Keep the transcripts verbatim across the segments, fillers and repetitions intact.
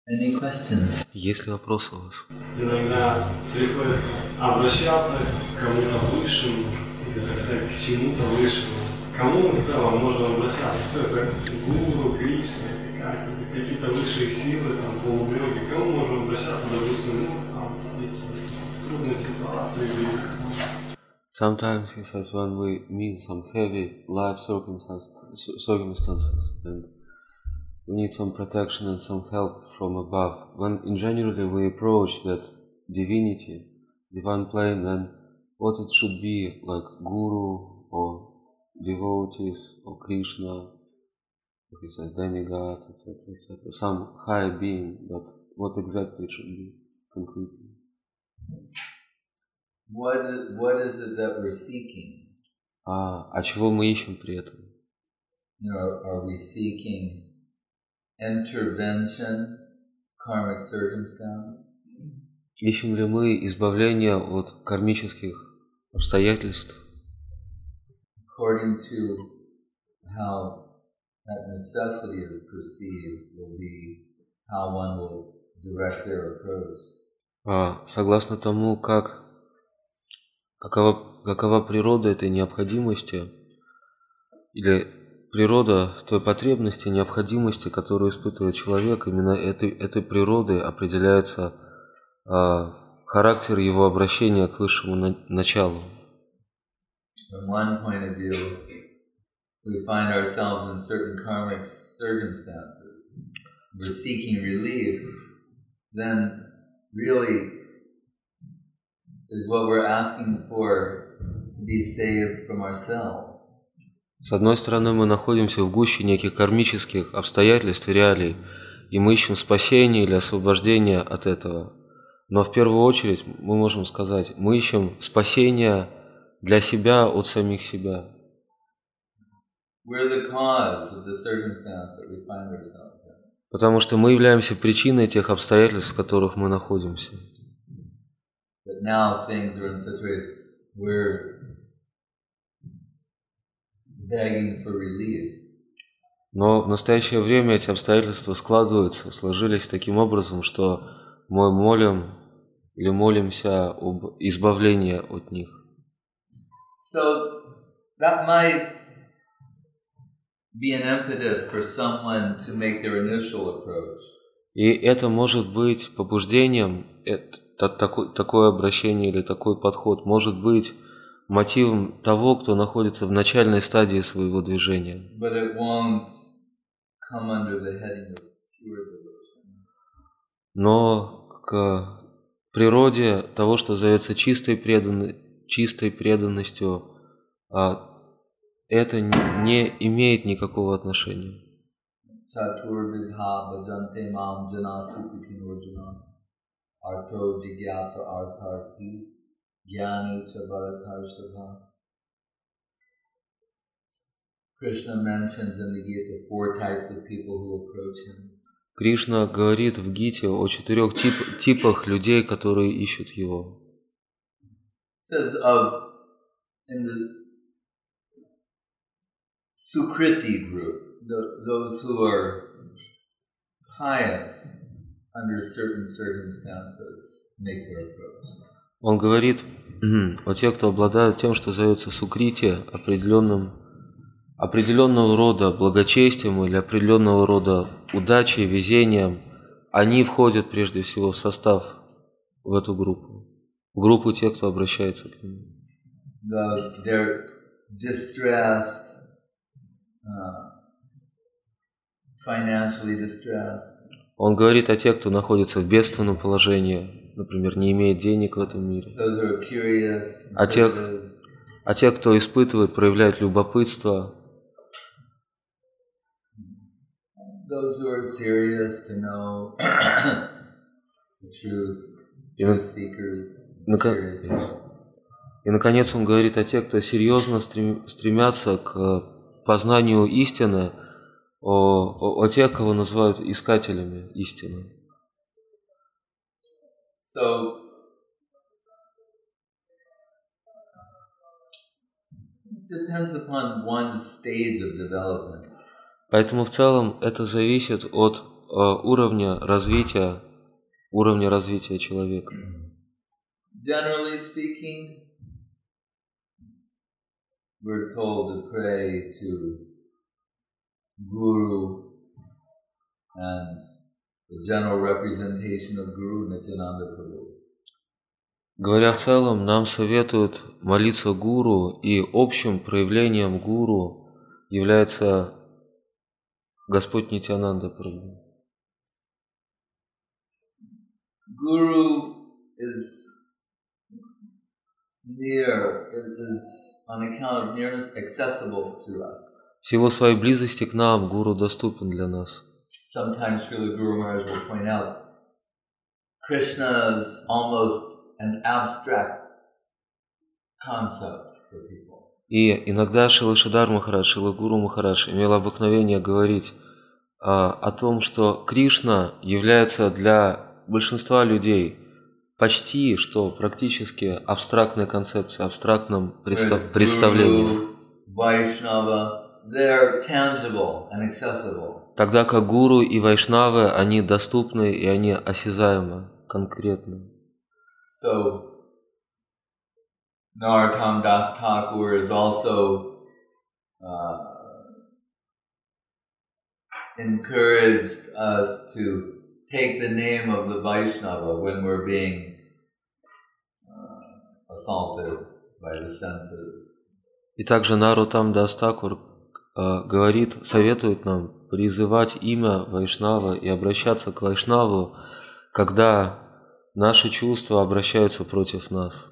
Any questions? Есть ли вопросы у вас? Иногда приходится обращаться к кому-то высшему, или, так сказать, к чему-то высшему. Кому в целом можно обращаться? Кто это? Гуру, Кришна, или как? Это какие-то высшие силы, там, полубоги. К кому можно обращаться, допустим, ну, там, есть трудная ситуация, или... Sometimes he says when we meet some heavy life circumstances, circumstances and we need some protection and some help from above. When in generally we approach that divinity, divine plane, then what it should be, like guru or devotees or Krishna, he says demigod, et cetera, et cetera, some higher being, but what exactly it should be concretely? What is, what is it that we're seeking? А, а чего мы ищем при этом? You know, are we seeking intervention, karmic circumstance? Ищем ли мы избавления от кармических обстоятельств? According to how that necessity is perceived will be how one will direct their approach. А, согласно тому, как какова, какова природа этой необходимости или природа той потребности, необходимости, которую испытывает человек, именно этой, этой природой определяется а, характер его обращения к высшему на, началу. From one point of view, we find ourselves in certain karmic circumstances. We're seeking relief, then really is what we're asking for to be saved from ourselves. С одной стороны, мы находимся в гуще неких кармических обстоятельств и реалий, и мы ищем спасения или освобождения от этого. Но в первую очередь мы можем сказать, мы ищем спасения для себя от самих себя. We're the cause of the circumstance that we find ourselves in. Потому что мы являемся причиной тех обстоятельств, в которых мы находимся. But now things are in such a way we're begging for relief. Но в настоящее время эти обстоятельства складываются, сложились таким образом, что мы молим или молимся об избавлении от них. So that might be an impetus for someone to make their initial approach. И это может быть побуждением, это, такое, такое обращение или такой подход может быть мотивом того, кто находится в начальной стадии своего движения. But it won't come under the heading of pure devotion. Но к природе того, что зовется чистой, предан... чистой преданностью, это не имеет никакого отношения. Chatur vidha bhajante mam jana sukhitin arjuna arto jigyasa artharthi jnani cha bharatharshabha. Krishna mentions in the Gita four types of people who approach him. Кришна говорит в Гите о четырех тип, типах людей, которые ищут его. Says of in the Sukriti group, the, those who are pious under certain circumstances make their approach. Он говорит о тех, кто обладает тем, что зовется сукрити, определенным, определенного рода благочестием или определенного рода удачей, везением. Они входят прежде всего в состав, в эту группу, в группу тех, кто обращается к нему. The, they're distressed, uh, financially distressed. Он говорит о тех, кто находится в бедственном положении, например, не имеет денег в этом мире. Those who are curious, А тех, а тех, кто испытывает, проявляет любопытство. Those who are serious to know the truth, truth seekers, serious people. И, наконец, он говорит о тех, кто серьезно стрем, стремятся к познанию истины, о, о, о тех, кого называют искателями истины. So, it depends upon one's stage of development. Поэтому в целом это зависит от уровня развития, уровня развития человека. Generally speaking, we're told to pray to Guru and the general representation of Guru Nityananda Prabhu. Говоря в целом, нам советуют молиться Гуру, и общим проявлением Гуру является Господь Нитьянанда Прабху. Guru is near, is on account of nearness accessible to us. В силу своей близости к нам Гуру доступен для нас. Sometimes Srila Guru Maharaj will point out, Krishna is almost an abstract concept for people. И иногда Шрила Шридар Махарадж, Шрила Гуру Махарадж имел обыкновение говорить а, о том, что Кришна является для большинства людей почти что практически абстрактной концепцией, абстрактным представ- представлением. Vaishnava, they're tangible and accessible. Тогда как Гуру и Вайшнавы, они доступны и они осязаемы, конкретны. So, Narottam Das Thakur is also uh, encouraged us to take the name of the Vaishnava when we're being uh, assaulted by the senses. И также Нароттам Дас Такур э, говорит, советует нам призывать имя Вайшнава и обращаться к Вайшнаву, когда наши чувства обращаются против нас.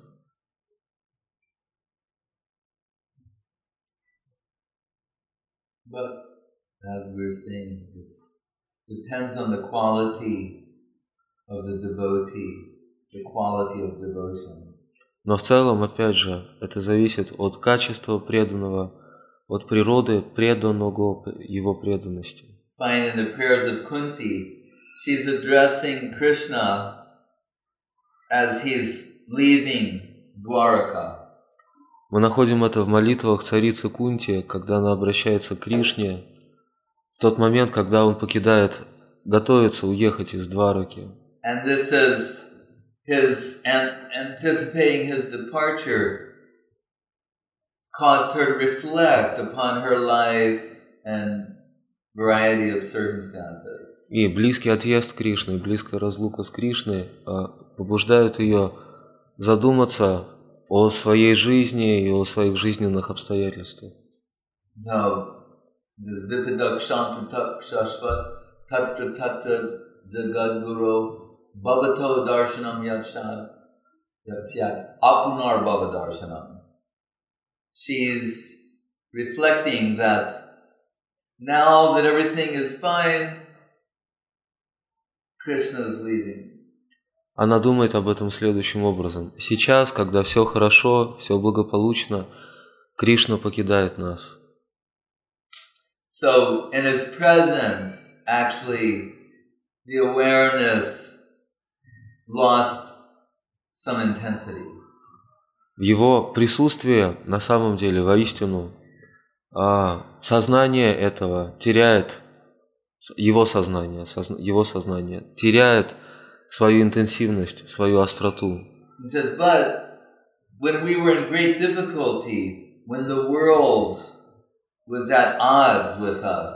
But as we were saying, it depends on the quality of the devotee, the quality of devotion. Но в целом, опять же, это зависит от качества преданного, от природы преданного, его преданности. Find in the prayers of Kunti, she's addressing Krishna as he's leaving Dwaraka. Мы находим это в молитвах царицы Кунти, когда она обращается к Кришне, в тот момент, когда он покидает, готовится уехать из Двараки. And this is his an- anticipating his departure caused her to reflect upon her life and variety of circumstances. И близкий отъезд Кришны, близкая разлука с Кришной побуждают ее задуматься о своей жизни и о своих жизненных обстоятельствах. So, this Vipidakshantu Shashvat Tatra Tatra Jagadguru Bhavato Darshanam Yatshad Yatsyat Apunar Bhava Darshanam. She's reflecting that now that everything is fine, Krishna is leaving. Она думает об этом следующим образом. Сейчас, когда все хорошо, все благополучно, Кришна покидает нас. So, in his presence, actually, the awareness lost some intensity. В его присутствии, на самом деле, воистину, сознание этого теряет, его сознание, его сознание теряет свою интенсивность, свою остроту. He says, but when we were in great difficulty, when the world was at odds with us,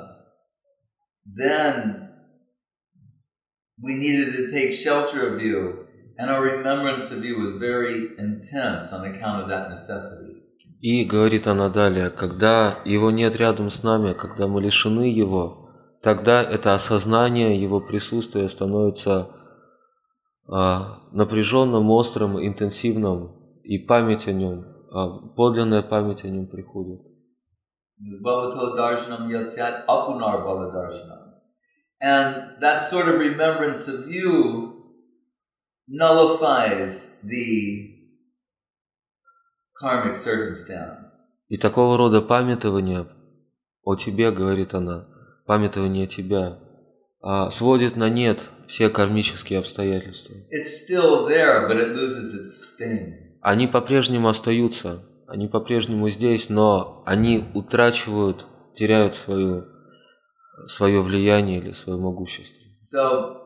then we needed to take shelter of you, and our remembrance of you was very intense on account of that necessity. И говорит она далее, когда его нет рядом с нами, когда мы лишены его, тогда это осознание его присутствия становится а, напряженным, острым, интенсивным, и память о нем, а, подлинная память о нем приходит. Bhavato darshanam yatsat apunar bhava darshanam. And that sort of remembrance of you nullifies the karmic circumstance. И такого рода памятование о тебе, говорит она, памятование тебя, а, сводит на нет все кармические обстоятельства. It's still there, but it loses its sting. Они по-прежнему остаются, они по-прежнему здесь, но они утрачивают, теряют свое, свое влияние или свое могущество. So,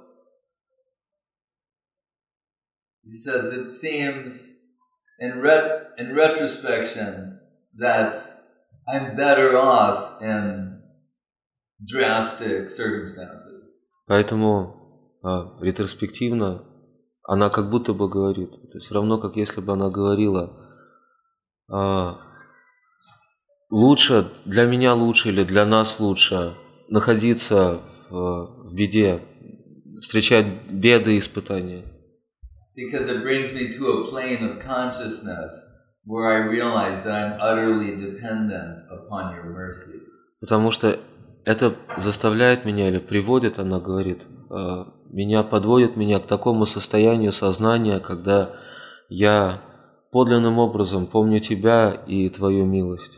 he says, it seems in, ret- in retrospection that I'm better off in drastic circumstances. Поэтому а, ретроспективно она как будто бы говорит, это все равно, как если бы она говорила, а, лучше, для меня лучше или для нас лучше находиться в, в беде, встречать беды и испытания. Because it brings me to a plane of consciousness where I realize that I'm utterly dependent upon your mercy. Потому что это заставляет меня, или приводит, она говорит, меня подводит меня к такому состоянию сознания, когда я подлинным образом помню тебя и твою милость.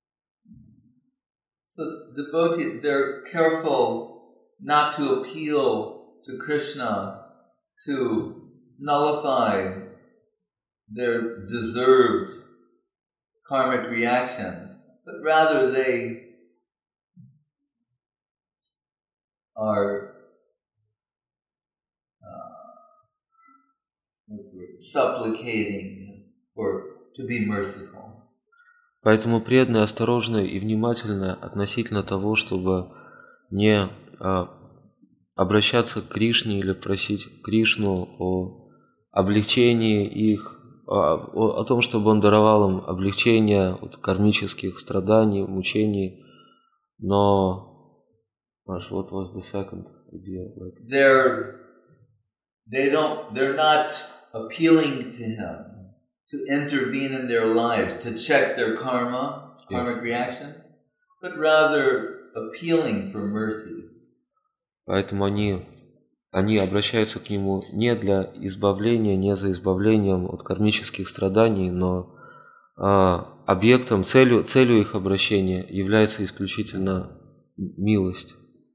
So devotees, they're careful not to appeal to Krishna to nullify their deserved karmic reactions, but rather they are uh, what's the word? supplicating for to be merciful. Поэтому преданные осторожны и внимательны относительно того, чтобы не а, обращаться к Кришне или просить Кришну о облегчении их, о, о, о том, чтобы он даровал им облегчение от кармических страданий, мучений. Но, Маш, what was the second idea? They're they don't they're not appealing to him to intervene in their lives, to check their karma, karmic yes. reactions, but rather appealing for mercy. Поэтому они, они обращаются к нему не для избавления, не за избавлением от кармических страданий, но а, объектом, целью, целью их обращения является исключительно милость.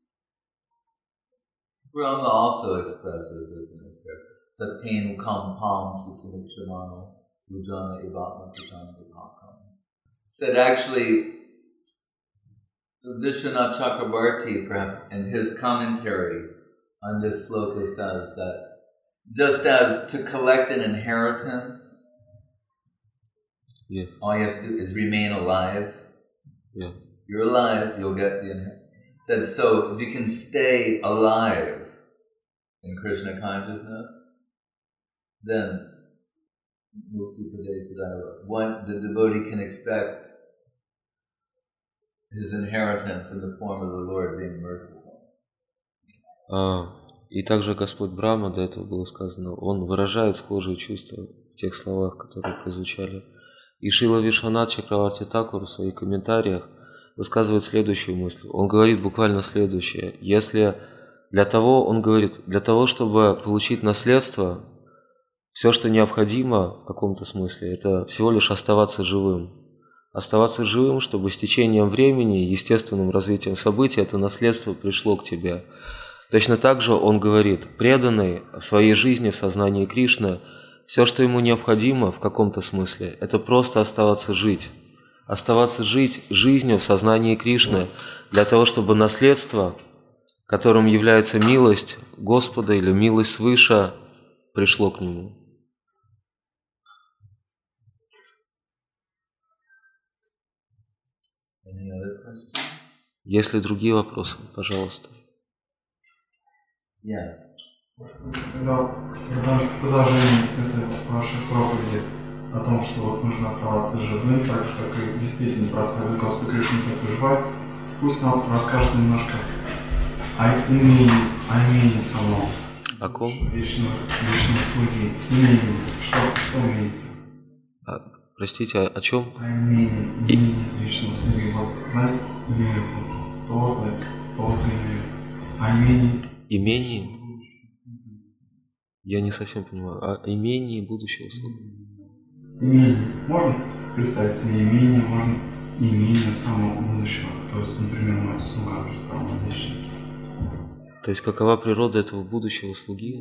Brahma also expresses this in his prayer. Taten kampam susunikshramano ujana ibatma kitana vipakam. Said actually, Vishwanath Chakrabarti, perhaps, in his commentary on this sloka says that just as to collect an inheritance, yes. all you have to do is remain alive. Yeah. You're alive, you'll get the inheritance. Said so, if you can stay alive in Krishna consciousness, then Mukti Padesiddhava, one the devotee can expect his inheritance in the form of the Lord being merciful. А, и также Господь Брахма, до этого было сказано, он выражает схожие чувства в тех словах, которые прозвучали. И Шрила Вишванат Чакраварти Такур в своих комментариях высказывает следующую мысль. Он говорит буквально следующее. Если для того, он говорит, для того, чтобы получить наследство, все, что необходимо в каком-то смысле, это всего лишь оставаться живым. Оставаться живым, чтобы с течением времени, естественным развитием событий, это наследство пришло к тебе. Точно так же он говорит, преданный в своей жизни, в сознании Кришны, все, что ему необходимо в каком-то смысле, это просто оставаться жить. Оставаться жить жизнью в сознании Кришны для того, чтобы наследство, которым является милость Господа или милость свыше, пришло к нему. Есть ли другие вопросы? Пожалуйста. Yeah. Когда в продолжении этой вашей проповеди о том, что вот нужно оставаться живым, так же, как и действительно простой Господь Кришна так выживает, пусть нам расскажет немножко о имении, о имении самом. О ком? Вечного, вечного слуги. Имение. Что, что имеется? А, простите, о, о чем? О имении, имении вечного слуги. Вот, знаете, имеет то-то, то-то имеет. О имении. Имении? Я не совсем понимаю. О имении будущего слуги. Имение. Можно представить себе имение, можно имение самого будущего. То есть, например, мой слуга представлен вечно. То есть, какова природа этого будущего слуги?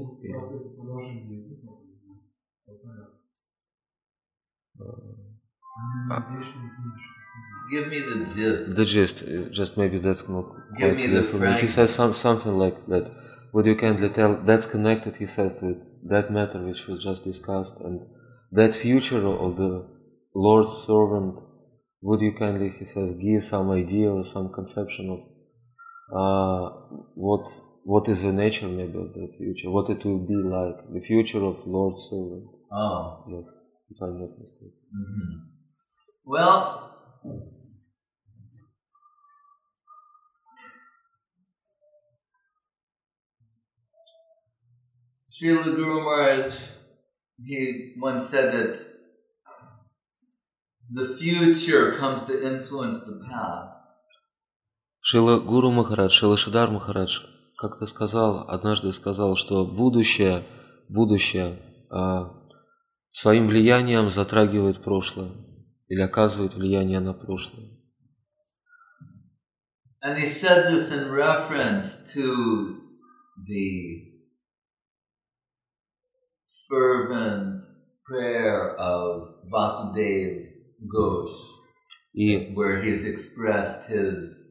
Give me the gist. The gist, just maybe that's not Give quite me clear the for me. He says some, something like that. would you kindly tell, that's connected, he says, with that matter which was just discussed, and that future of the Lord's servant, would you kindly, he says, give some idea or some conception of uh, what what is the nature maybe of that future, what it will be like, the future of Lord's servant. Oh. Yes, if I'm not mistaken. Mm-hmm. Well, Srila Guru Maharaj, he once said that the future comes to influence the past. Шрила Гуру Махарадж, Шрила Шридар Махарадж как-то сказал, однажды сказал, что будущее, будущее а, своим влиянием затрагивает прошлое или оказывает влияние на прошлое. And he said this in reference to the fervent prayer of Vasudeva Ghosh, И, where he's expressed his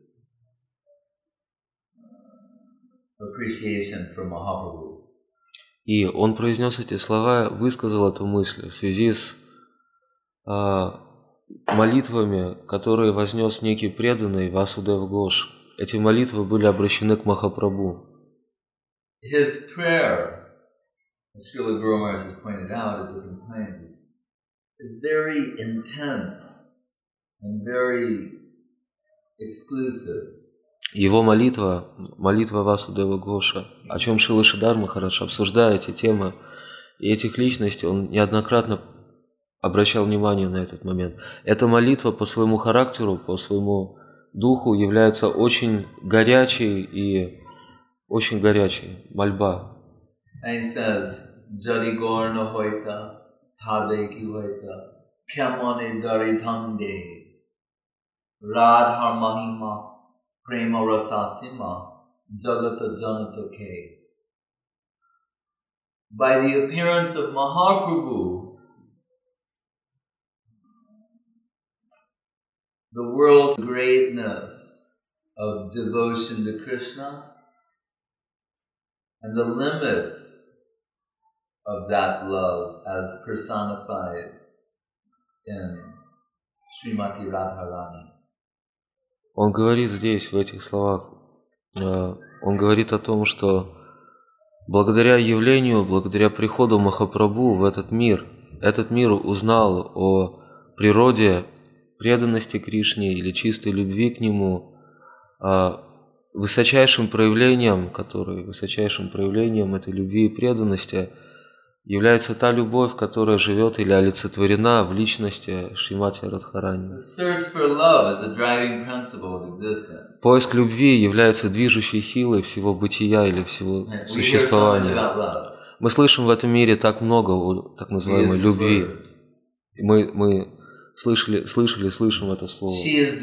appreciation for Mahaprabhu. и он произнес эти слова, высказал эту мысль в связи с а, молитвами, которые вознес некий преданный Васудев Гош. Эти молитвы были обращены к Махапрабху. His prayer, as Srila Guru Maharaj has pointed out at different times, is very intense and very exclusive. Его молитва, молитва Васудева Гоша, о чем Шрила Шридар Махарадж, обсуждая эти темы и этих личностей, он неоднократно обращал внимание на этот момент. Эта молитва по своему характеру, по своему духу является очень горячей и очень горячей, мольба. And he says, Jari Gorna Hoita, Tadeki Hoita, Kemone Dari Tande, Radhar Mahima, Prema Rasasima, Jagata Janata Ke. By the appearance of Mahaprabhu, the world's greatness of devotion to Krishna and the limits of that love as personified in Srimati Radharani. Он говорит здесь, в этих словах, он говорит о том, что благодаря явлению, благодаря приходу Махапрабху в этот мир, этот мир узнал о природе преданности Кришне или чистой любви к Нему, высочайшим проявлением, который, высочайшим проявлением этой любви и преданности является та любовь, которая живет или олицетворена в личности Шримати Радхарани. Поиск любви является движущей силой всего бытия или всего существования. Мы слышим в этом мире так много о так называемой любви. Мы, мы слышали, слышали, слышим это слово.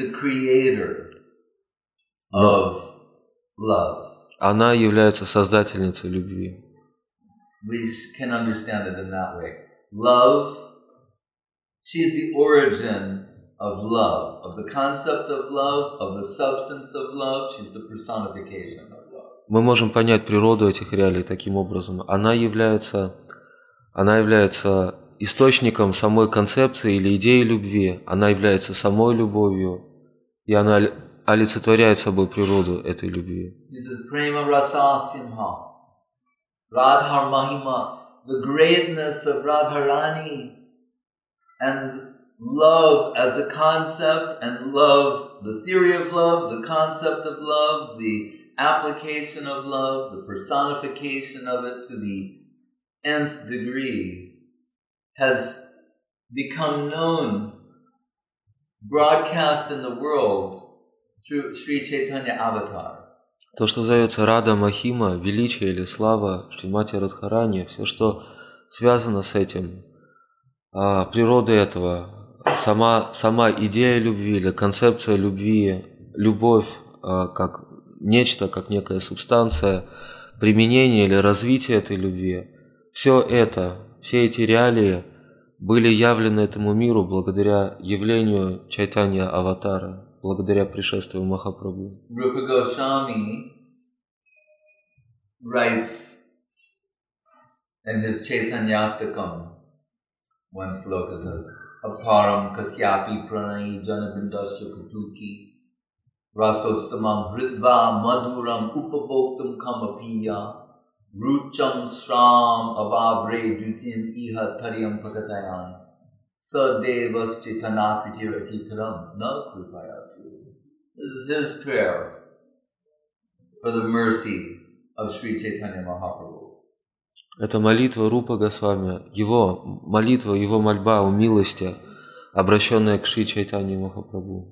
Она является создательницей любви. We can understand it in that way. Love, she is the origin of love, of the concept of love, of the substance of love. She's the personification of love. Мы можем понять природу этих реалий таким образом. Она является, она является источником самой концепции или идеи любви. Она является самой любовью, и она олицетворяет собой природу этой любви. This is Prema Rasa Simha. Radhar Mahima, the greatness of Radharani, and love as a concept, and love, the theory of love, the concept of love, the application of love, the personification of it to the nth degree, has become known, broadcast in the world through Sri Chaitanya Avatar. То, что зовется Рада Махима, величие или слава Шримати Радхарани, все, что связано с этим, а, природа этого, сама, сама идея любви или концепция любви, любовь а, как нечто, как некая субстанция, применение или развитие этой любви, все это, все эти реалии были явлены этому миру благодаря явлению Чайтанья Аватара, благодаря пришествию Махапрабху. Rupa Goswami writes in his Chaitanyastakam, one sloka says, Aparam kasyapi pranayi janabindasya kutuki rasostamam hritva maduram upaboktam kamapiya rucham sram avabre dutim iha taryam prakatayan sadevas chitanakritiratiram na kripayatu. This is his prayer for the mercy of Sri Chaitanya Mahaprabhu. Это молитва Рупа Госвами, его молитва, его мольба о милости, обращенная к Шри Чайтанье Махапрабху.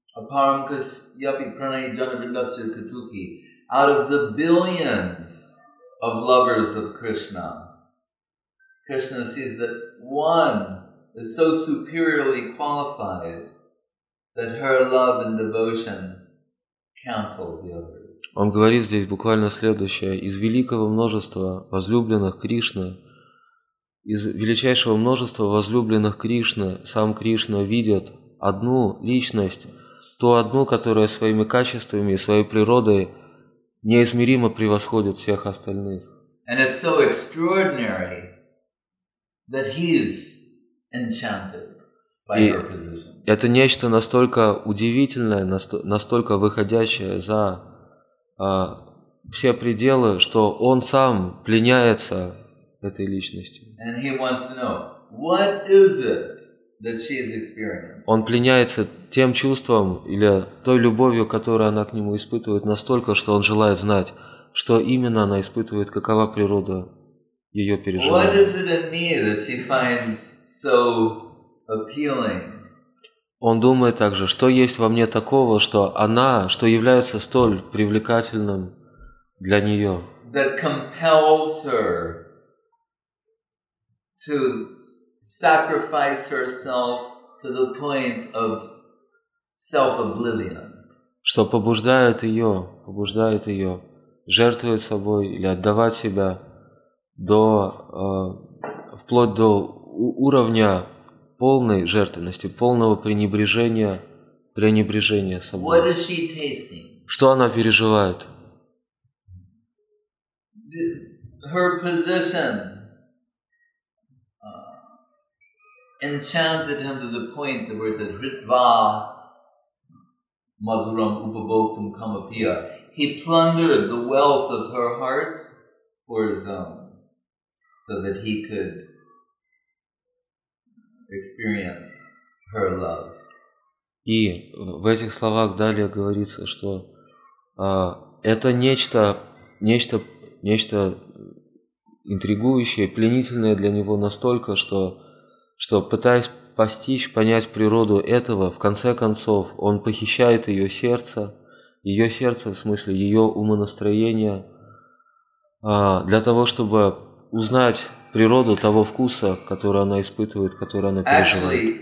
Out of the billions of lovers of Krishna, Krishna sees that one is so superiorly qualified that her love and devotion cancels the others. Он говорит здесь буквально следующее. Из великого множества возлюбленных Кришны, из величайшего множества возлюбленных Кришны, сам Кришна видит одну личность, ту одну, которая своими качествами и своей природой неизмеримо превосходит всех остальных. And it's so extraordinary that he is enchanted by И her position. Это нечто настолько удивительное, настолько выходящее за а, все пределы, что он сам пленяется этой личностью. And he wants to know, what is it that she is experiencing? Он пленяется тем чувством или той любовью, которую она к нему испытывает, настолько, что он желает знать, что именно она испытывает, какова природа ее переживаний. What is it in me that she finds so appealing? Он думает также, что есть во мне такого, что она, что является столь привлекательным для нее. That compels her to sacrifice herself to the point of self-oblivion. Что побуждает ее, побуждает ее жертвовать собой или отдавать себя до, э, вплоть до уровня полной жертвенности, полного пренебрежения, пренебрежения собой. What is she tasting? Что она переживает? Her position uh, enchanted him to the point where it says Hritva Madhuram Upabhoktam Kamapiya. He plundered the wealth of her heart for his own, so that he could experience her love. И в этих словах далее говорится, что а, это нечто, нечто, нечто интригующее, пленительное для него настолько, что, что пытаясь постичь, понять природу этого, в конце концов он похищает ее сердце, ее сердце в смысле ее умонастроения, а, для того, чтобы узнать природу того вкуса, который она испытывает, который она переживает.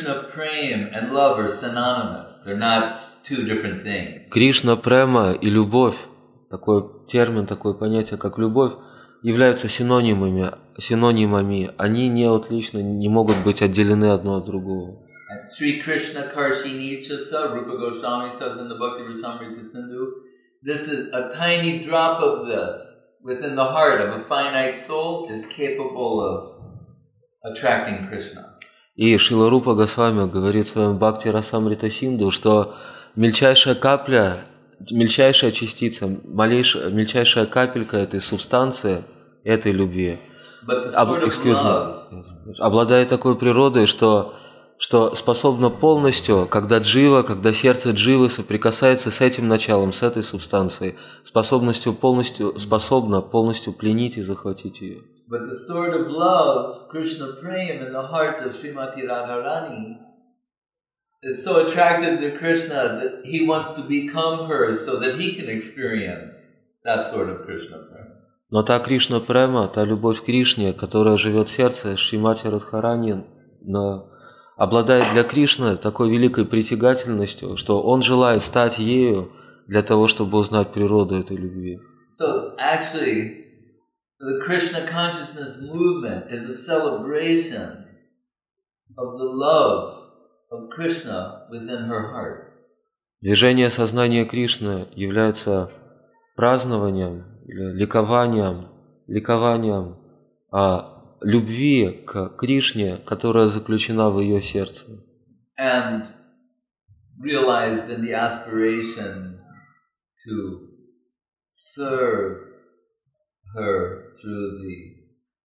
Кришна према и любовь, такой термин, такое понятие, как любовь, являются синонимами, синонимами. Они не отлично, не могут быть отделены одно от другого. Sri Krishna Karshini Chasa, Rupa Goswami says in the Bhakti Rasamrita Sindhu, this is a tiny drop of this within the heart of a finite soul is capable of attracting Krishna. И Шрила Рупа Госвами говорит в своем Бхакти Расамрита Синду, что мельчайшая капля, мельчайшая частица, малейшая, мельчайшая капелька этой субстанции, этой любви, об, excuse me, обладает такой природой, что что способно полностью, когда джива, когда сердце дживы соприкасается с этим началом, с этой субстанцией, способностью полностью, способно полностью пленить и захватить ее. But the sort of love, Krishna Prem in the heart of Srimati Radharani is so attractive to Krishna that he wants to become her so that he can experience that sort of Krishna Prem. Но та Кришна Према, та любовь к Кришне, которая живет в сердце Шримати Радхарани, на обладает для Кришны такой великой притягательностью, что он желает стать ею для того, чтобы узнать природу этой любви. So actually, the Krishna consciousness movement is a celebration of the love of Krishna within her heart. Движение сознания Кришны является празднованием или ликованием, ликованием а, любви к Кришне, которая заключена в ее сердце. And realized in the aspiration to serve her through the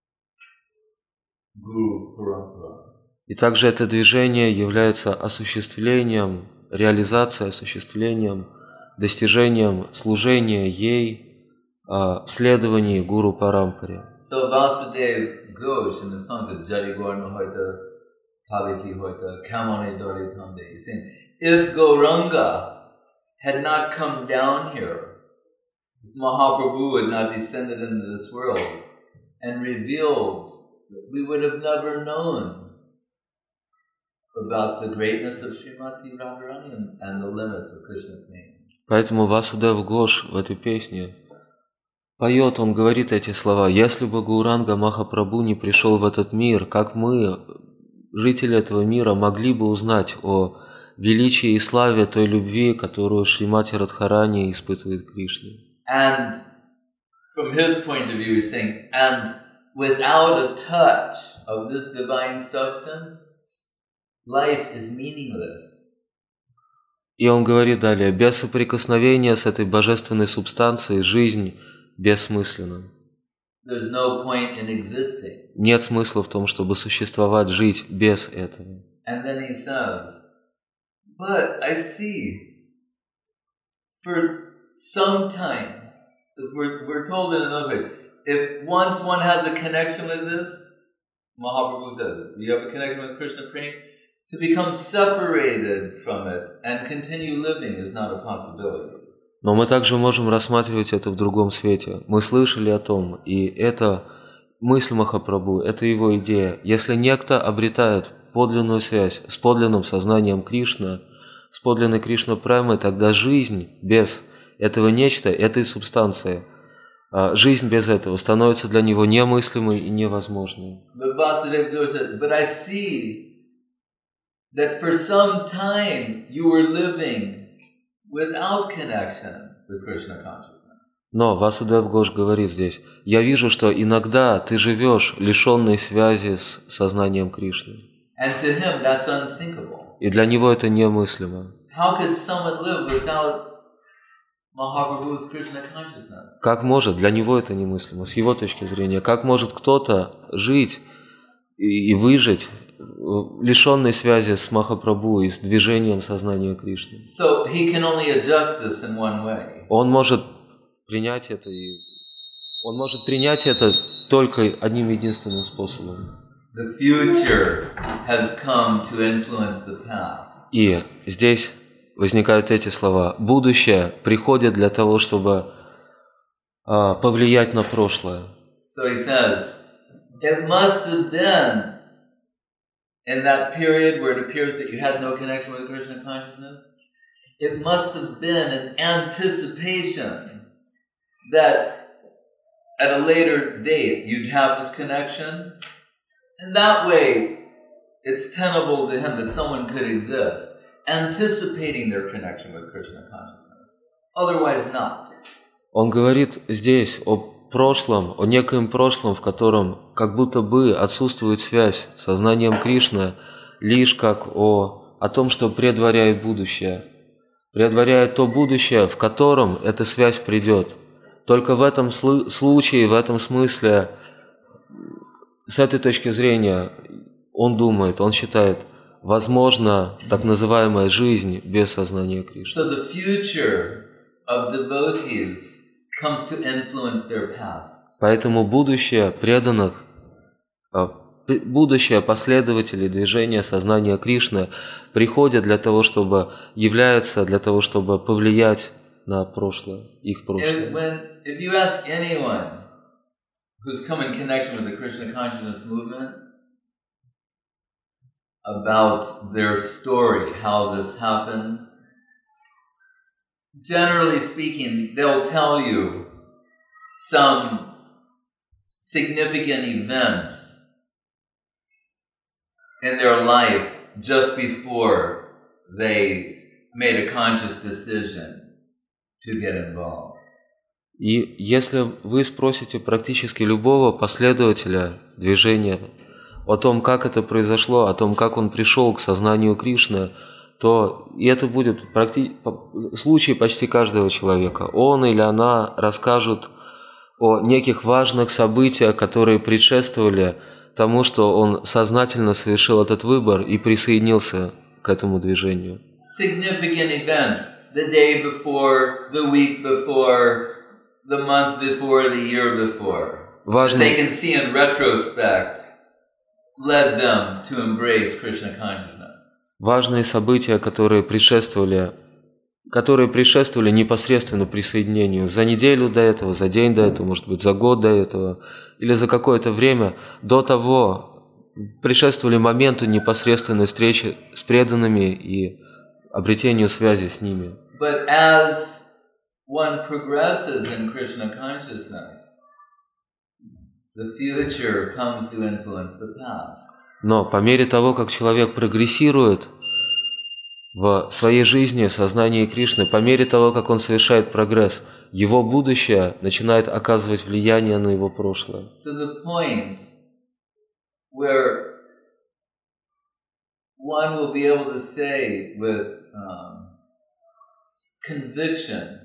Guru Parampara. И также это движение является осуществлением, реализацией, осуществлением, достижением служения ей а, в следовании Гуру Парампаре. So Vasudeva Ghosh in the song says Jari Gorma Hoita, Paviki Hoita, Kamane Dori Tande. He's saying, if Gauranga had not come down here, if Mahaprabhu had not descended into this world and revealed, we would have never known about the greatness of Srimati Radharani and, and the limits of Krishna's name. Поэтому Васудев Гош в этой песне поет, он говорит эти слова: «Если бы Гауранга Махапрабху не пришел в этот мир, как мы, жители этого мира, могли бы узнать о величии и славе той любви, которую Шримати Радхарани испытывает к Кришне». And from his point of view, he's saying, and without a touch of this divine substance, life is meaningless. И он говорит далее: без соприкосновения с этой божественной субстанцией жизнь бессмысленна. There's no point in existing. Нет смысла в том, чтобы существовать, жить без этого. And then he says, but I see, for some time, because we're, we're told in another way, if once one has a connection with this, Mahaprabhu says, you have a connection with Krishna Prema, to become separated from it and continue living is not a possibility. Но мы также можем рассматривать это в другом свете. Мы слышали о том, и это мысль Махапрабху, это его идея. Если некто обретает подлинную связь с подлинным сознанием Кришны, с подлинной Кришна Премой, тогда жизнь без этого нечто, этой субстанции, жизнь без этого становится для него немыслимой и невозможной. But I see that for some time you were living without connection with Krishna consciousness. Но Васудев Гош говорит здесь: я вижу, что иногда ты живешь лишенной связи с сознанием Кришны. And to him that's unthinkable. И для него это немыслимо. How could someone live without Mahaprabhu's Krishna consciousness? Как может? Для него это немыслимо. С его точки зрения, как может кто-то жить и, и выжить лишенной связи с Махапрабху и с движением сознания Кришны? So he can only adjust this in one way. Он может принять это, и он может принять это только одним единственным способом. The future has come to influence the past. И здесь возникают эти слова: будущее приходит для того, чтобы а, повлиять на прошлое. So he says, it must have been in that period where it appears that you had no connection with Krishna consciousness, it must have been an anticipation that at a later date you'd have this connection. And that way, it's tenable to him that someone could exist, anticipating their connection with Krishna consciousness. Otherwise not. Он говорит здесь о прошлом, о некоем прошлом, в котором как будто бы отсутствует связь с сознанием Кришны, лишь как о, о том, что предваряет будущее. Предваряет то будущее, в котором эта связь придет. Только в этом случае, в этом смысле, с этой точки зрения, он думает, он считает, возможно так называемая жизнь без сознания Кришны. So the future of devotees comes to influence their past. Поэтому будущее преданных, будущее последователей движения сознания Кришны приходит для того, чтобы является для того, чтобы повлиять на прошлое, их прошлое. If, when, if you ask anyone who's come in connection with the Krishna consciousness movement about their story, how this happened, generally speaking, they'll tell you some significant events in their life just before they made a conscious decision to get involved. И если вы спросите практически любого последователя движения о том, как это произошло, о том, как он пришел к сознанию Кришны, то и это будет практи... случай почти каждого человека. Он или она расскажут о неких важных событиях, которые предшествовали тому, что он сознательно совершил этот выбор и присоединился к этому движению. Significant events, the day before, the week before, the month before, the year before. They can see in retrospect led them to embrace Krishna consciousness. Важные события, которые предшествовали, которые предшествовали непосредственно присоединению за неделю до этого, за день до этого, может быть, за год до этого, или за какое-то время до того, предшествовали моменту непосредственной встречи с преданными и обретению связи с ними. But as one progresses in Krishna consciousness, the future comes to influence the past. Но по мере того, как человек прогрессирует в своей жизни, в сознании Кришны, по мере того, как он совершает прогресс, его будущее начинает оказывать влияние на его прошлое. To the point where one will be able to say with um, conviction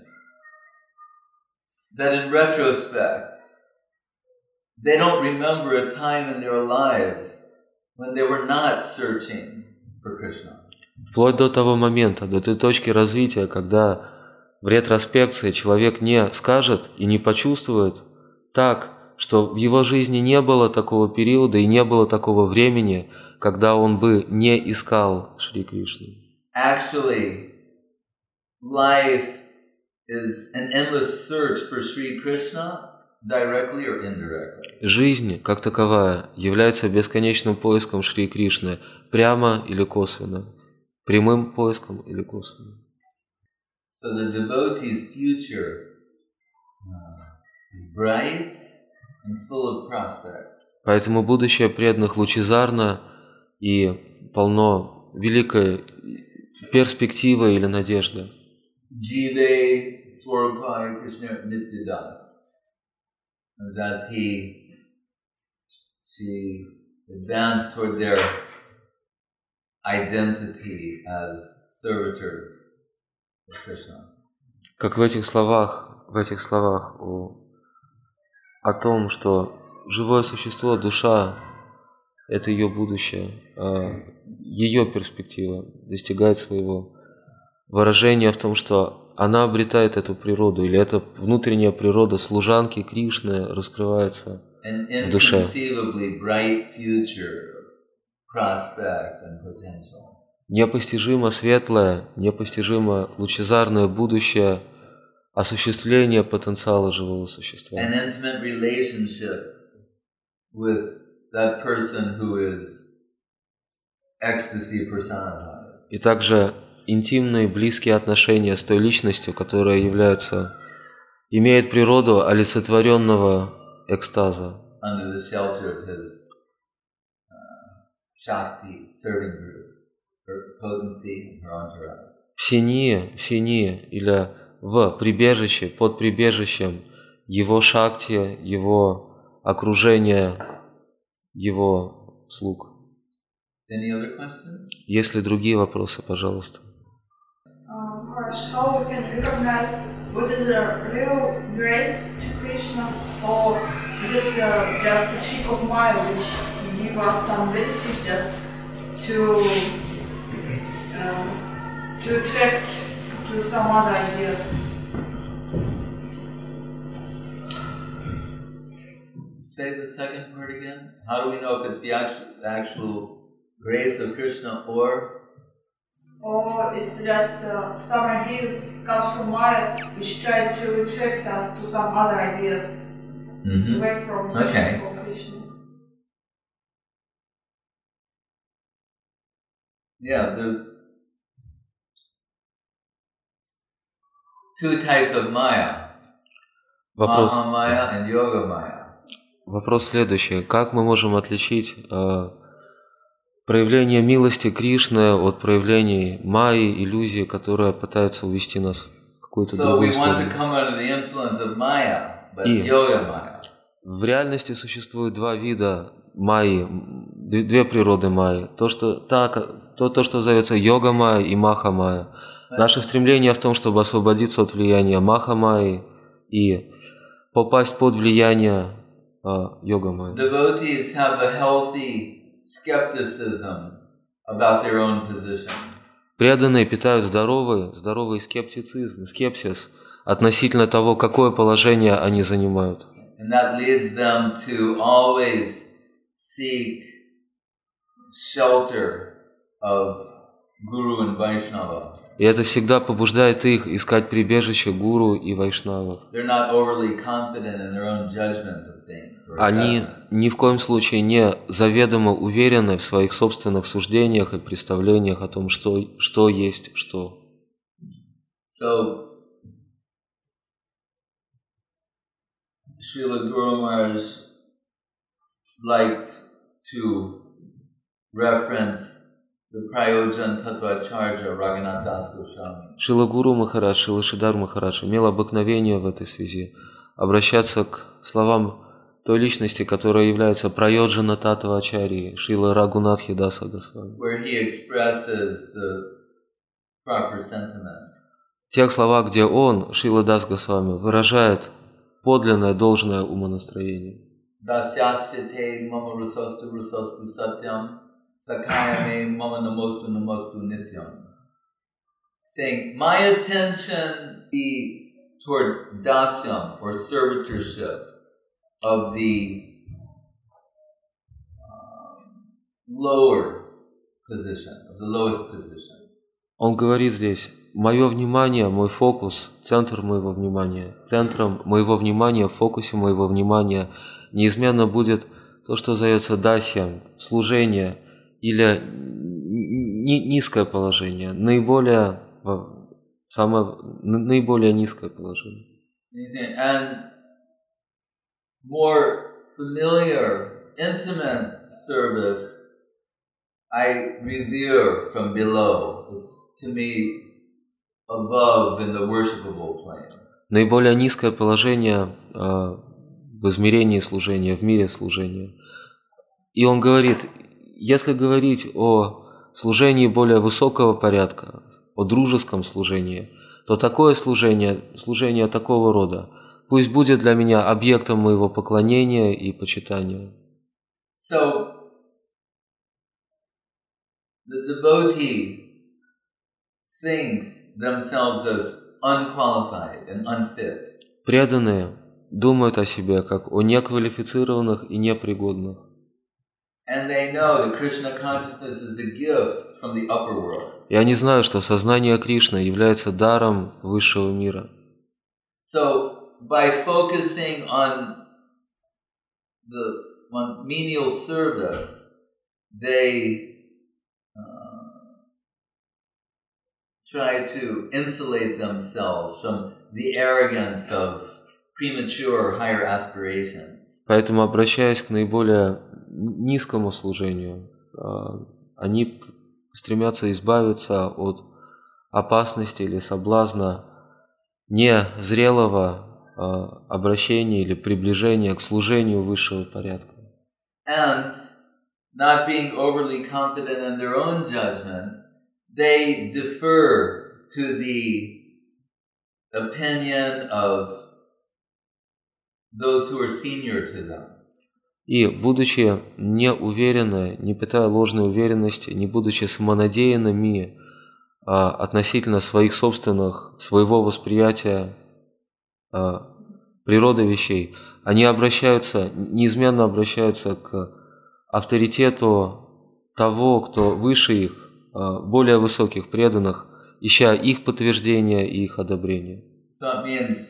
that in retrospect they don't remember a time in their lives when they were not searching for Krishna. Вплоть до того момента, до той точки развития, когда в ретроспекции человек не скажет и не почувствует так, что в его жизни не было такого периода и не было такого времени, когда он бы не искал Шри Кришну. Actually, life is an endless search for Shri Krishna, directly or indirectly. Жизнь, как таковая, является бесконечным поиском Шри Кришны, прямо или косвенно, прямым поиском или косвенным. So the devotee's future uh, is bright and full of prospect. Поэтому будущее преданных лучезарно и полно великой перспективы или надежды. Jive Swarupai Krishna Nityadas. As he, she advanced toward their identity as servitors of Krishna. Как в этих словах, в этих словах о, о том, что живое существо, душа, это ее будущее, а ее перспектива достигает своего выражения в том, что она обретает эту природу, или эта внутренняя природа служанки Кришны раскрывается в душе. Непостижимо светлое, непостижимо лучезарное будущее осуществления потенциала живого существа. И также интимные, близкие отношения с той личностью, которая является, имеет природу олицетворенного экстаза. В синие, в синие, или в прибежище, под прибежищем его шакти, его окружения, его слуг. Есть ли другие вопросы, пожалуйста? How we can recognize what is the real grace to Krishna, or is it uh, just a trick of Maya which give us some benefit just to uh, to attract to some other idea? Say the second part again. How do we know if it's the actual, the actual grace of Krishna, or or it's just uh, some ideas comes from Maya which try to attract us to some other ideas mm-hmm. away from okay. Krishna? Yeah, there's two types of Maya. Вопрос, Maha Maya and Yoga Maya. Вопрос следующий. Как мы можем отличить э, проявление милости Кришны от проявлений майи, иллюзии, которая пытается увести нас в какую-то So другую we want to сторону. come under the influence of Maya, but И Yoga Maya. в реальности существует два вида майи, две, две природы майи. То, что, та, то, то, что зовется йога майя и маха майя. Наше стремление в том, чтобы освободиться от влияния маха майи и попасть под влияние а, йога майи. Devotees have a healthy skepticism about their own position. Преданные питают здоровый, здоровый скептицизм, скепсис относительно того, какое положение они занимают. And that leads them to always seek shelter of Guru and Vaishnava. И это всегда побуждает их искать прибежище гуру и вайшнавов. They're not overly confident in their own judgment of things. or Они assessment. ни в коем случае не заведомо уверены в своих собственных суждениях и представлениях о том, что, что есть что. So, Srila Guru Maharaj liked to reference the Prayojan Tattvacharya Raghunath Das Goswami. Шрила Гуру Махарадж, Шрила Шридар Махарадж имел обыкновение в этой связи обращаться к словам той личности, которая является Прайоджана Таттвачарьи, Шрила Рагунатхи Даса Госвами. Where he expresses the proper sentiment. В тех словах, где он, Шрила Дас Госвами, выражает подлинное, должное умонастроение. Dasyasya mama rasastu rasastu satyam sakaya me mama namostu namostu nityam. Saying, my attention be toward dasyam, or servitorship, of the um, lower position, of the lowest position. Он говорит здесь: мое внимание, мой фокус, центр моего внимания, центром моего внимания, в фокусе моего внимания неизменно будет то, что зовется дасьям, служение или ни- низкое положение, наиболее, самое, наиболее низкое положение. And more familiar, intimate service I revere from below. It's to me above in the worshipable plane. Наиболее низкое положение э, в измерении служения, в мире служения. И он говорит, если говорить о служении более высокого порядка, о дружеском служении, то такое служение, служение такого рода, пусть будет для меня объектом моего поклонения и почитания. So, the devotee thinks themselves as unqualified and unfit. Преданные думают о себе как о неквалифицированных и непригодных. And they know that Krishna consciousness is a gift from the upper world. И они знают, что сознание Кришны является даром высшего мира. So, by focusing on the on menial service, they uh, try to insulate themselves from the arrogance of premature higher aspiration. Поэтому, обращаясь к наиболее низкому служению, они стремятся избавиться от опасности или соблазна незрелого обращения или приближения к служению высшего порядка. And not being overly confident in their own judgment, they defer to the opinion of those who are senior to them. И, будучи неуверенны, не питая ложной уверенности, не будучи самонадеянными а, относительно своих собственных, своего восприятия а, природы вещей, они обращаются, неизменно обращаются к авторитету того, кто выше их, а, более высоких преданных, ища их подтверждения и их одобрения. So it means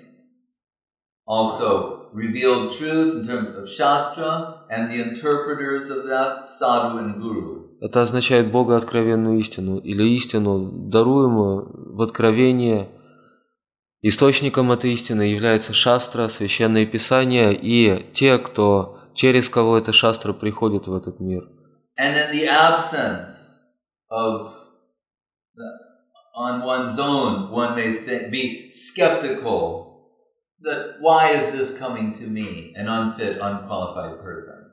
also revealed truth in terms of Shastra and the interpreters of that, sadhu and guru. Это означает Бога откровенную истину или истину, даруемую в откровении. Источником этой истины является шастра, священное писание и те, кто, через кого эта шастра приходит в этот мир. And in the absence of the on one's own, one may th- be skeptical that why is this coming to me, an unfit, unqualified person?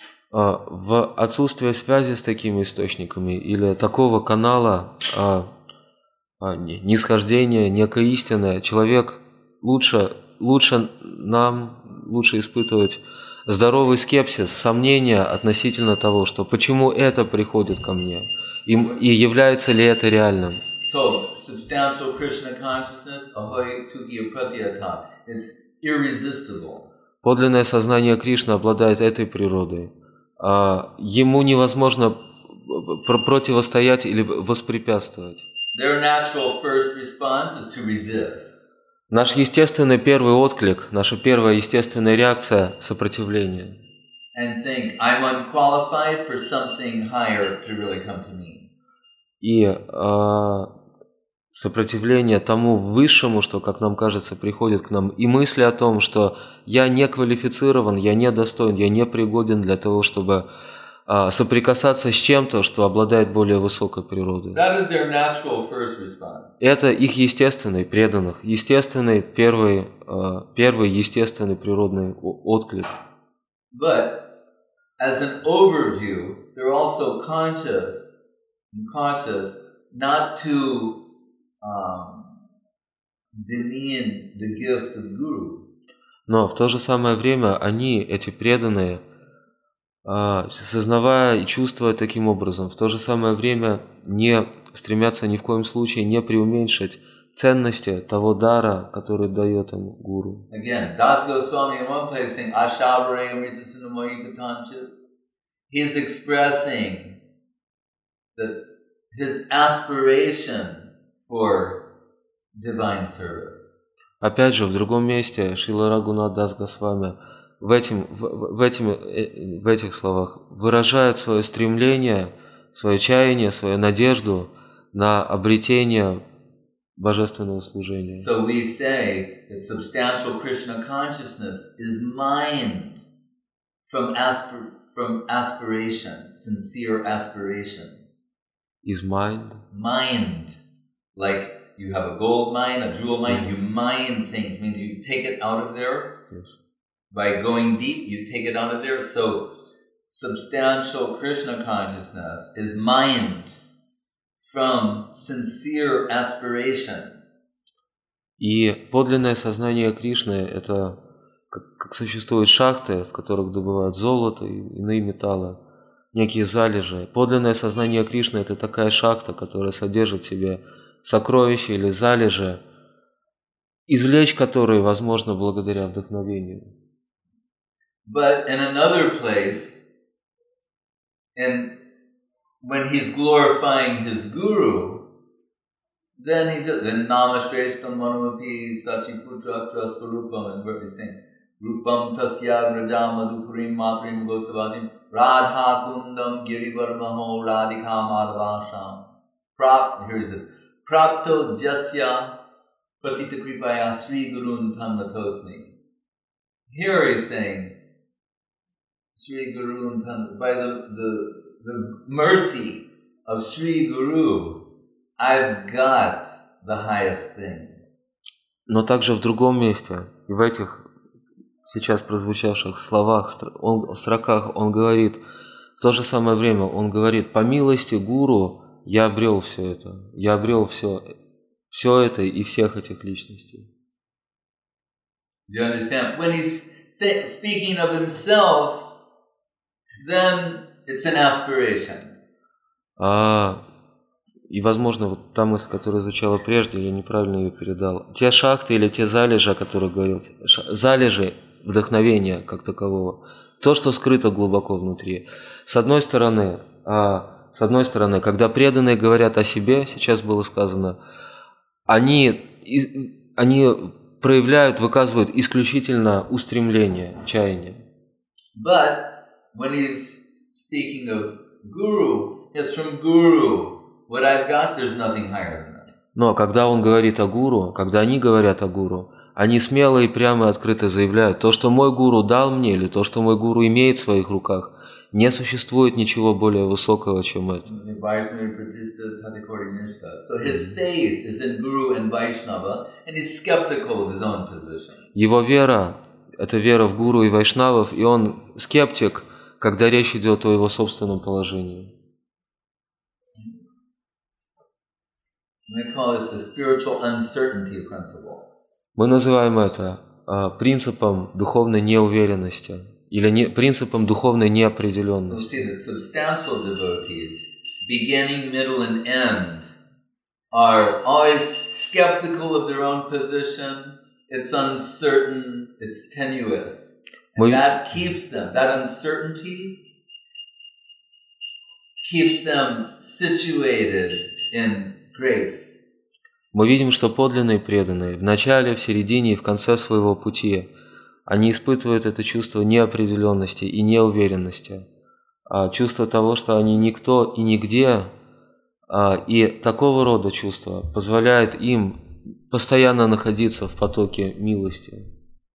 В отсутствие связи с такими источниками или такого канала а, а, нисхождения, некой истины, человек лучше, лучше нам, лучше испытывать здоровый скепсис, сомнения относительно того, что почему это приходит ко мне, и, и является ли это реальным. So, substantial Krishna consciousness, ahoy tukiya pratyata, it's irresistible. Подлинное сознание Кришны обладает этой природой. А, ему невозможно противостоять или воспрепятствовать. Their natural first response is to resist. Наш естественный первый отклик, наша первая естественная реакция – сопротивление. And think, I'm unqualified for something higher to really come to me. И а, сопротивление тому высшему, что, как нам кажется, приходит к нам, и мысли о том, что я не квалифицирован, я не достоин, я не пригоден для того, чтобы а, соприкасаться с чем-то, что обладает более высокой природой. That is their natural first response. Это их естественный, преданных, естественный первый, а, первый естественный природный отклик. But as an overview, they're also conscious and cautious not to um, demean the gift of Guru. Но в то же самое время они, эти преданные, сознавая и чувствуя таким образом, в то же самое время не стремятся ни в коем случае не преуменьшить ценности того дара, который дает им гуру. Again, Das Goswami in one place saying, Ashavare Amrita Sunamoyi Katanchit. He is expressing that his aspiration for divine service. Опять же, в другом месте Шрила Рагунат Дас Госвами в, этим, в, в, этим, в этих словах выражает свое стремление, свое чаяние, свою надежду на обретение божественного служения. So we say that substantial Krishna consciousness is mined from, aspir from aspiration, sincere aspiration. Is mind? Mined. Like you have a gold mine, a jewel mine, yes. You mine things, means you take it out of there. Yes. By going deep, you take it out of there. So substantial Krishna consciousness is mined from sincere aspiration. И подлинное сознание Кришны – это как, как существуют шахты, в которых добывают золото и иные металлы, некие залежи. Подлинное сознание Кришны – это такая шахта, которая содержит в себе сокровища или залежи, извлечь которые возможно благодаря вдохновению. But in another place, and when he's glorifying his guru, then he's then Namashrestam Manumapi Sachiputra Trasparupam, and where he's saying Rupam Tasya Rajam Madhupurim Matrim Gosavadim Radha Kundam Girivarmaho Radhika Madhavasham. Prap here he says Prapto Jasya Patita Kripaya Sri Gurun Tanmatosmi. Here he's saying Sri Gurun Tanmatosmi, by the, the the mercy of Sri Guru, I've got the highest thing. Но также в другом месте, и в этих сейчас прозвучавших словах, он, строках, он говорит, в то же самое время он говорит, по милости Гуру я обрел все это, я обрел все, все это и всех этих личностей. Do you understand? When he's th- speaking of himself, then it's an aspiration. А, и, возможно, вот та мысль, которая звучала прежде, я неправильно ее передал. Те шахты или те залежи, о которых говорил, залежи вдохновения как такового, то, что скрыто глубоко внутри. С одной стороны, а, с одной стороны, когда преданные говорят о себе, сейчас было сказано, они, они проявляют, выказывают исключительно устремление, чаяние. But when he's speaking of Guru, it's from Guru. What I've got, there's nothing higher than that. Но когда он говорит о Гуру, когда они говорят о Гуру, они смело и прямо и открыто заявляют, то, что мой Гуру дал мне, или то, что мой Гуру имеет в своих руках, Не существует ничего более высокого, чем это. Vaishnava Pratishta Tathakori Nishta. So his faith is in Guru and Vaishnava, and he's skeptical of his own position. Его вера – это вера в Гуру и Вайшнавов, и он скептик, когда речь идет о его собственном положении. We call this the spiritual uncertainty principle. Мы называем это а, принципом духовной неуверенности или не, принципом духовной You'll неопределенности. see that substantial devotees, beginning, middle, and end, are always skeptical of their own position. It's uncertain, it's tenuous. And Мы- that keeps them, that uncertainty keeps them situated in grace. Мы видим, что подлинные преданные в начале, в середине и в конце своего пути они испытывают это чувство неопределенности и неуверенности, а чувство того, что они никто и нигде, а, и такого рода чувство позволяет им постоянно находиться в потоке милости.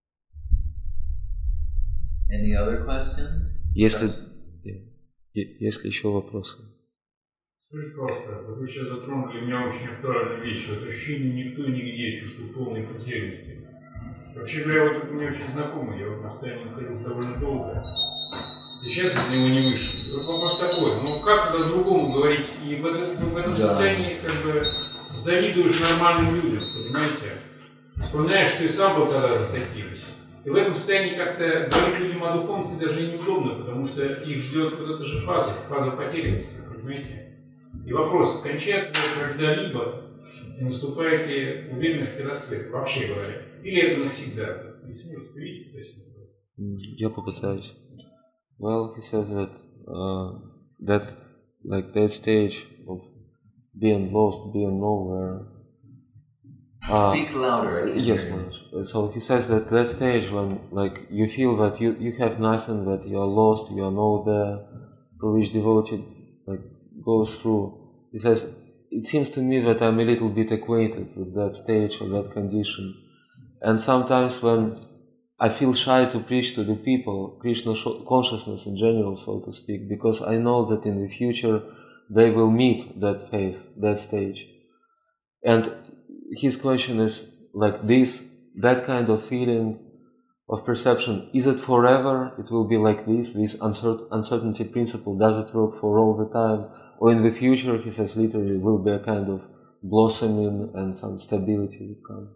Any other questions? Если, Questions? е- если еще вопросы. Скажите, пожалуйста, вот вы сейчас затронули меня очень актуальную вещь, вот ощущение никто и нигде, чувство полной потерянности. Вообще говоря, вот это мне очень знакомо, я вот на состоянии находился довольно долго, и сейчас из него не вышел. И вот вопрос такой, ну как тогда другому говорить, и в, это, в этом Да. состоянии как бы завидуешь нормальным людям, понимаете? Вспоминаешь, что и сам был когда-то таким. И в этом состоянии как-то говорить людям о духовности даже и неудобно, потому что их ждет вот эта же фаза, фаза потерянности, понимаете? И вопрос, кончается ли это когда-либо, и наступает ли уверенность в расцвет, вообще говоря, или это навсегда? Если можете видеть, то есть... М, Я попытаюсь. Well, he says that uh, that like that stage of being lost, being nowhere. Uh, Speak louder, I can't yes, hear you. Maharaj. So he says that that stage when like you feel that you, you have nothing, that you are lost, you are nowhere, for which devotee like goes through. He says, it seems to me that I'm a little bit acquainted with that stage or that condition. And sometimes when I feel shy to preach to the people, Krishna sho- consciousness in general, so to speak, because I know that in the future they will meet that phase, that stage. And his question is like this, that kind of feeling of perception, is it forever? It will be like this, this uncer- uncertainty principle, does it work for all the time? Or in the future, he says, literally, will be a kind of blossoming and some stability will come.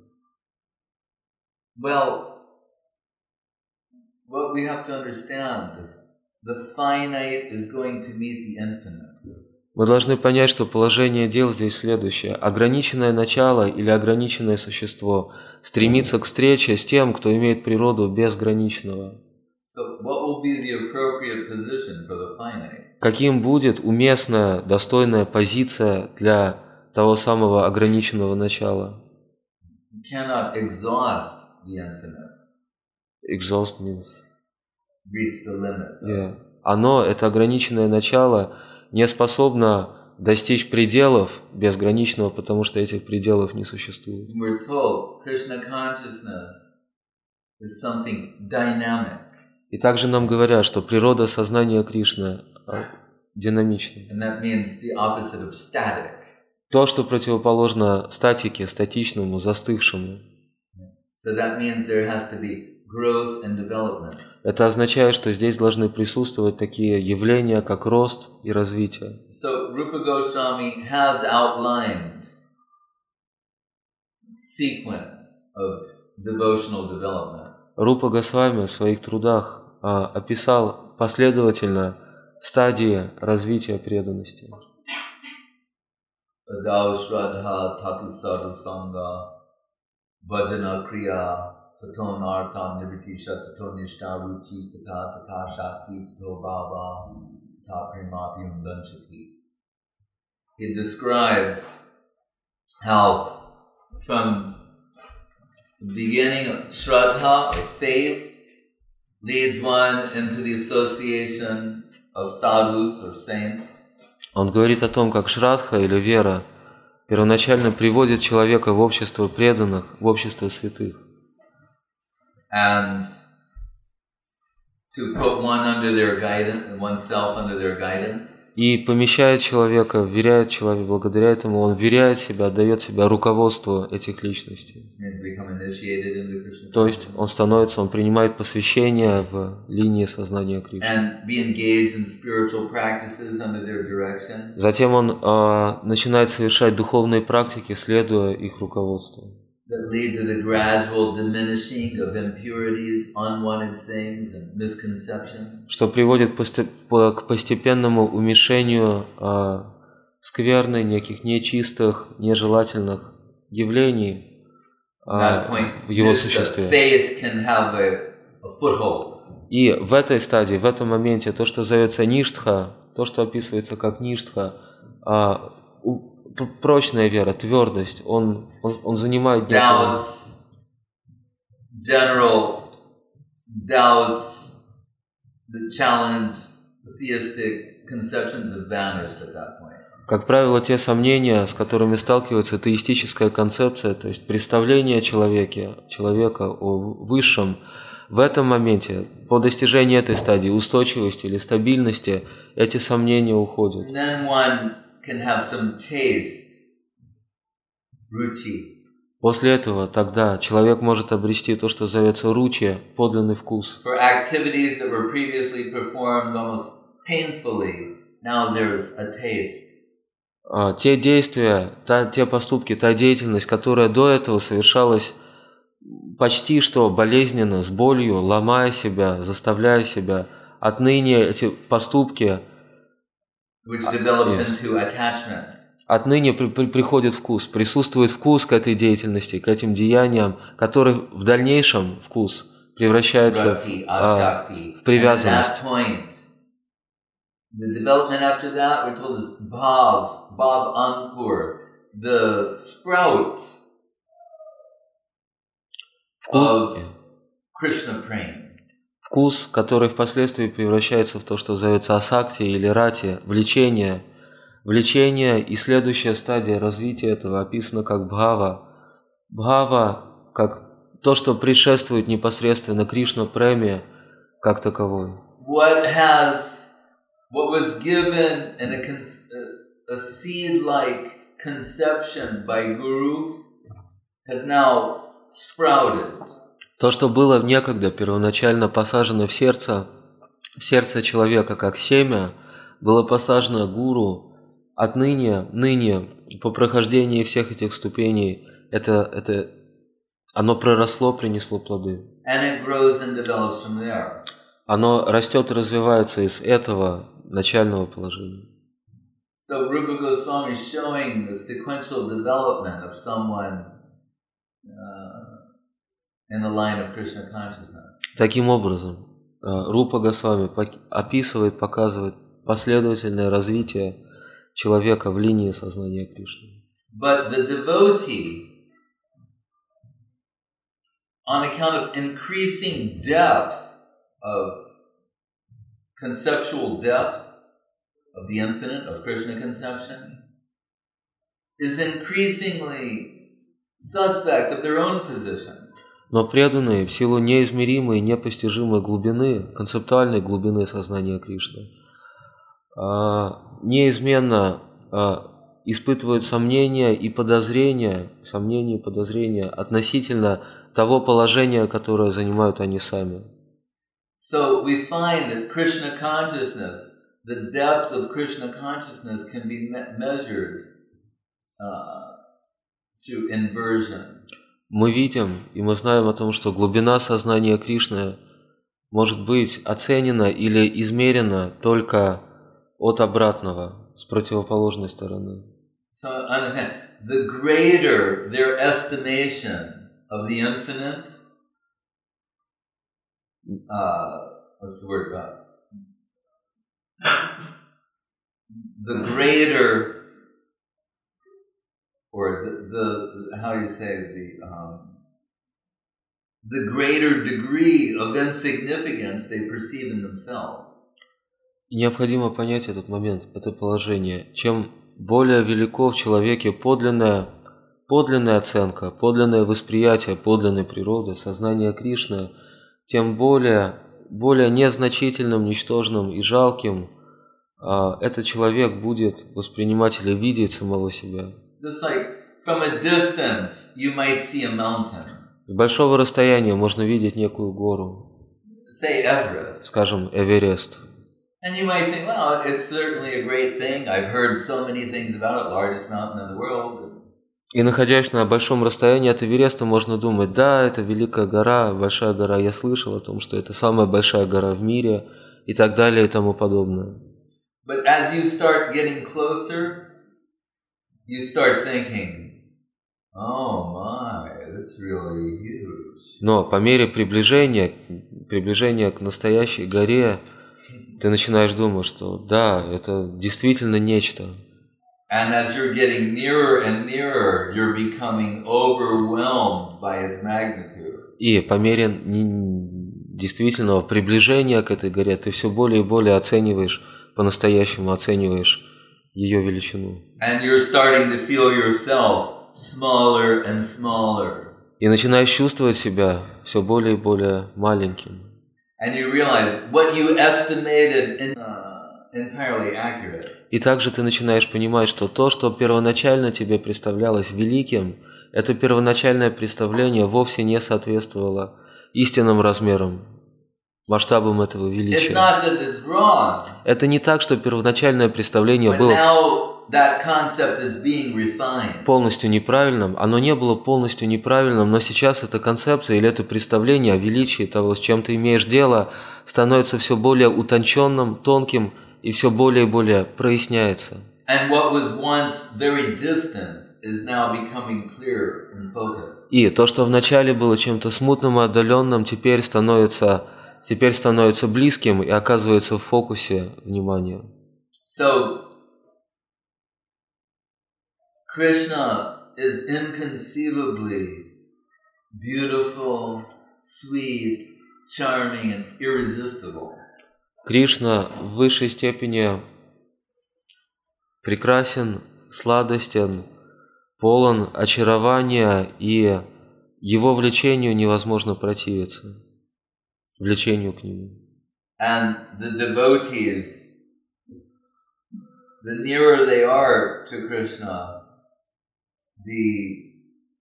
Well, what we have to understand is the finite is going to meet the infinite. Мы должны понять, что положение дел здесь следующее. Ограниченное начало или ограниченное существо стремится к встрече с тем, кто имеет природу безграничного. So what will be the appropriate position for the finite? Каким будет уместная, достойная позиция для того самого ограниченного начала? You cannot exhaust the infinite, Exhaust means... reach the limit. Yeah. Оно, это ограниченное начало, не способно достичь пределов безграничного, потому что этих пределов не существует. We're told Krishna consciousness is something dynamic, И также нам говорят, что природа сознания Кришны а, динамична. and that means the opposite of static. То, что противоположно статике, статичному, застывшему. So that means there has to be growth and development. Это означает, что здесь должны присутствовать такие явления, как рост и развитие. So Rupa Goswami has outlined sequence of devotional development. Рупа Госвами в своих трудах а, описал последовательно стадии развития преданности. Adao Shraddha Tatu Sadhu Sangha Bhajana Kriya Taton Artam Nivitisha Taton Nishta Ruchis Tata Tata Shakti Tato Baba Tata Premabhyam Danchati. He describes how from the beginning of Shraddha or faith leads one into the association of sadhus or saints. Он говорит о том, как шрадха или вера первоначально приводит человека в общество преданных, в общество святых. And to put one under their guidance, oneself under their guidance. И помещает человека, вверяет человека, благодаря этому он вверяет себя, отдает себя руководству этих личностей. То есть он становится, он принимает посвящение в линии сознания Кришны. Затем он э, начинает совершать духовные практики, следуя их руководству. That lead to the gradual diminishing of impurities, unwanted things, and misconceptions. Что приводит к постепенному уменьшению э, скверны, неких нечистых, нежелательных явлений э, в его существе. И в этой стадии, в этом моменте, то, что зовется ништха, то, что описывается как ништха, э, прочная вера, твердость, он, он, он занимает некого... Doubts, general doubts that challenge theistic conceptions have vanished at that point. Как правило, те сомнения, с которыми сталкивается теистическая концепция, то есть представление человека, человека о высшем, в этом моменте, по достижении этой стадии устойчивости или стабильности, эти сомнения уходят. And then one can have some taste, ruchi. После этого тогда человек может обрести то, что зовется ручи, подлинный вкус. For activities that were previously performed almost painfully, now there's a taste. А, те действия, та, те поступки, та деятельность, которая до этого совершалась почти что болезненно, с болью, ломая себя, заставляя себя, отныне эти поступки Which develops into attachment. Отныне при, при, приходит вкус, присутствует вкус к этой деятельности, к этим деяниям, который в дальнейшем вкус превращается в, а, в привязанность. The development after that, we're told, is bhav, bhav ankur, the sprout of Krishna prema. Вкус, который впоследствии превращается в то, что зовется асакти или рати, влечение. Влечение и следующая стадия развития этого описана как бхава. Бхава как то, что предшествует непосредственно Кришна преме как таковой. What has, what was given in a, a seed-like conception by Guru has now sprouted. То, что было некогда первоначально посажено в сердце, в сердце человека как семя, было посажено гуру. Отныне, ныне, по прохождении всех этих ступеней, это, это, оно проросло, принесло плоды. And it grows and develops from there. Оно растет и развивается из этого начального положения. So Rupa Goswami is showing the sequential development of someone uh, in the line of Krishna consciousness. Таким образом, Рупа Госвами описывает, показывает последовательное развитие человека в линии сознания Кришны. But the devotee, on account of increasing depth of conceptual depth of the infinite, of Krishna conception, is increasingly suspect of their own position. Но преданные в силу неизмеримой, непостижимой глубины, концептуальной глубины сознания Кришны, неизменно испытывают сомнения и подозрения, сомнения и подозрения относительно того положения, которое занимают они сами. So we find that Krishna consciousness, the depth of Krishna consciousness can be me- measured uh, through inversion. Мы видим и мы знаем о том, что глубина сознания Кришны может быть оценена или измерена только от обратного, с противоположной стороны. So the greater their estimation of the infinite, uh, what's the word about? The greater, or the, the how you say the um, the greater degree of insignificance they perceive in themselves. Необходимо понять этот момент, это положение. Чем более велико в человеке подлинная, подлинная оценка, подлинное восприятие подлинной природы, сознания Кришны, тем более более незначительным, ничтожным и жалким, этот человек будет воспринимать или видеть самого себя. Just like from a distance, you might see a mountain. С большого расстояния можно видеть некую гору, Say Everest. скажем, Эверест. And you might think, well, it's certainly a great thing. I've heard so many things about it, largest mountain in the world. И находясь на большом расстоянии от Эвереста, можно думать, да, это великая гора, большая гора, я слышал о том, что это самая большая гора в мире, и так далее, и тому подобное. But as you start getting closer, you start thinking, oh my, that's really huge. Но по мере приближения, приближения к настоящей горе, ты начинаешь думать, что да, это действительно нечто. And as you're getting nearer and nearer, you're becoming overwhelmed by its magnitude. И по мере действительного приближения к этой горе, ты все более и более оцениваешь, по-настоящему оцениваешь ее величину. And you're starting to feel yourself smaller and smaller. И начинаешь чувствовать себя все более и более маленьким. And you realize what you estimated in, uh, entirely accurate. И также ты начинаешь понимать, что то, что первоначально тебе представлялось великим, это первоначальное представление вовсе не соответствовало истинным размерам, масштабам этого It's величия. not that it's wrong, Это не так, что первоначальное представление but было now that concept is being refined. полностью неправильным, оно не было полностью неправильным, но сейчас эта концепция или это представление о величии того, с чем ты имеешь дело, становится все более утонченным, тонким и все более и более проясняется. And what was once very distant is now becoming clear and focused. И то, что вначале было чем-то смутным и отдаленным, теперь становится, теперь становится близким и оказывается в фокусе внимания. So, Krishna is inconceivably beautiful, sweet, charming, and irresistible. Кришна в высшей степени прекрасен, сладостен, полон очарования, и его влечению невозможно противиться, влечению к нему. And the devotees, the nearer they are to Krishna, the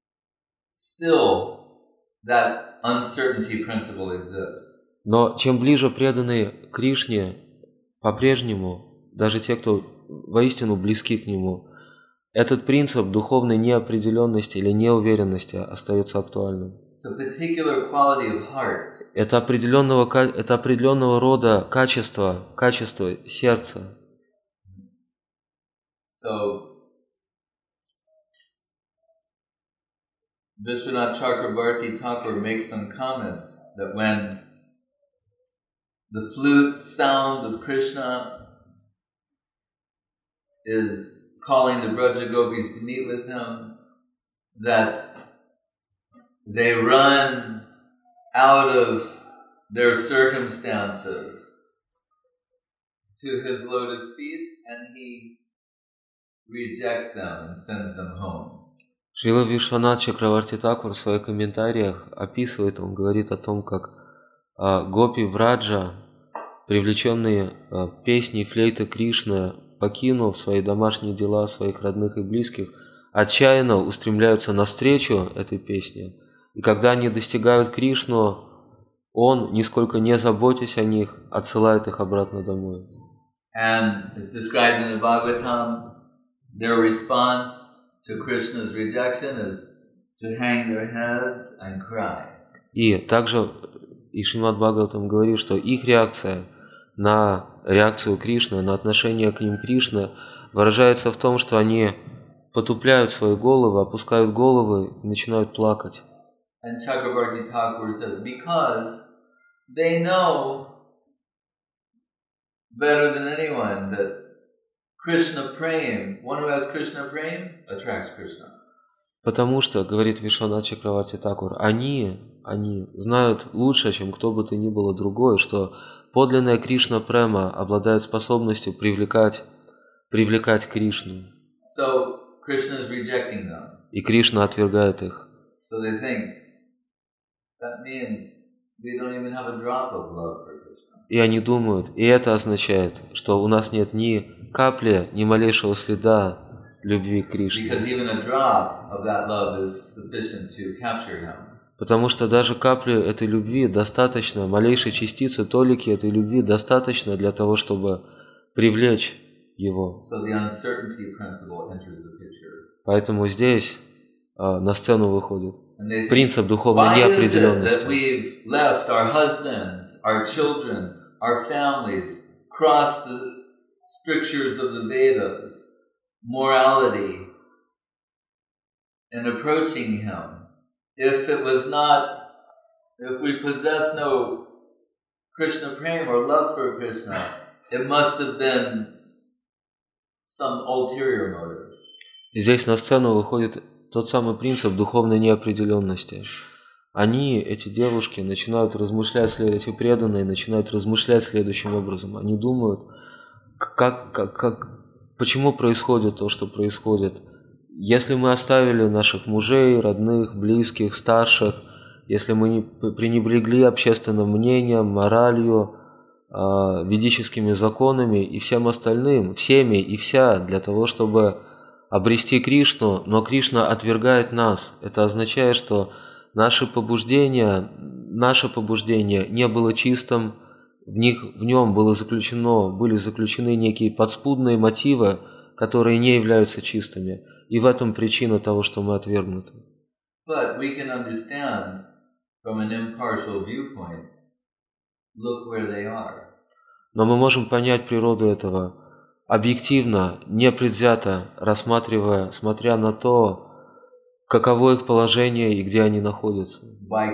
still that uncertainty principle exists. Но чем ближе преданные Кришне, по-прежнему, даже те, кто воистину близки к нему, этот принцип духовной неопределенности или неуверенности остается актуальным. It's a particular quality of heart. Это определенного, это определенного рода качество, качество сердца. So, Vishwanath Chakrabarti Thakur makes some comments that when the flute sound of Krishna is calling the Braja Gopis to meet with him, that they run out of their circumstances to his lotus feet, and he rejects them and sends them home. Шрила Вишванат Чакраварти Такур в своих комментариях описывает, он говорит о том, как а, гопи Враджа, привлеченные а, песней флейты Кришны, покинув свои домашние дела, своих родных и близких, отчаянно устремляются навстречу этой песне. И когда они достигают Кришну, он, нисколько не заботясь о них, отсылает их обратно домой. And it's described in the Bhagavatam, their response to Krishna's rejection is to hang their heads and cry. И также и Шримад Бхагаватам говорит, что их реакция на реакцию Кришны, на отношение к ним Кришны выражается в том, что они потупляют свои головы, опускают головы и начинают плакать. And Chakrabarti Thakur says, because they know better than anyone that Krishna praying, one who has Krishna praying, attracts Krishna. Потому что, говорит Вишванат Чакраварти Такур, они, они знают лучше, чем кто бы то ни было другой, что подлинная Кришна Према обладает способностью привлекать, привлекать Кришну. So Krishna is rejecting them. И Кришна отвергает их. So they think that means we don't even have a drop of love for Krishna. И они думают, и это означает, что у нас нет ни капли, ни малейшего следа любви к Кришне. Because even a drop of that love is sufficient to capture him. Потому что даже капли этой любви достаточно, малейшей частицы, толики этой любви достаточно для того, чтобы привлечь его. So the uncertainty principle enters the picture. Поэтому здесь а, на сцену выходит And they think, принцип духовной why is it that неопределенности. we've left our husbands, our children, our families, crossed the strictures of the Vedas, morality, and approaching him? If it was not, if we possess no Krishna prema or love for Krishna, it must have been some ulterior motive. Здесь на сцену выходит тот самый принцип духовной неопределенности. Они, эти девушки, начинают размышлять, эти преданные, начинают размышлять следующим образом. Они думают, как, как, как, почему происходит то, что происходит. Если мы оставили наших мужей, родных, близких, старших, если мы не пренебрегли общественным мнением, моралью, ведическими законами и всем остальным, всеми и вся, для того, чтобы обрести Кришну, но Кришна отвергает нас. Это означает, что наше побуждение, наше побуждение не было чистым, в, них, в нем было заключено, были заключены некие подспудные мотивы, которые не являются чистыми. И в этом причина того, что мы отвергнуты. But we can understand from an impartial viewpoint, look where they are. Но мы можем понять природу этого объективно, непредвзято, рассматривая, смотря на то, каково их положение и где они находятся.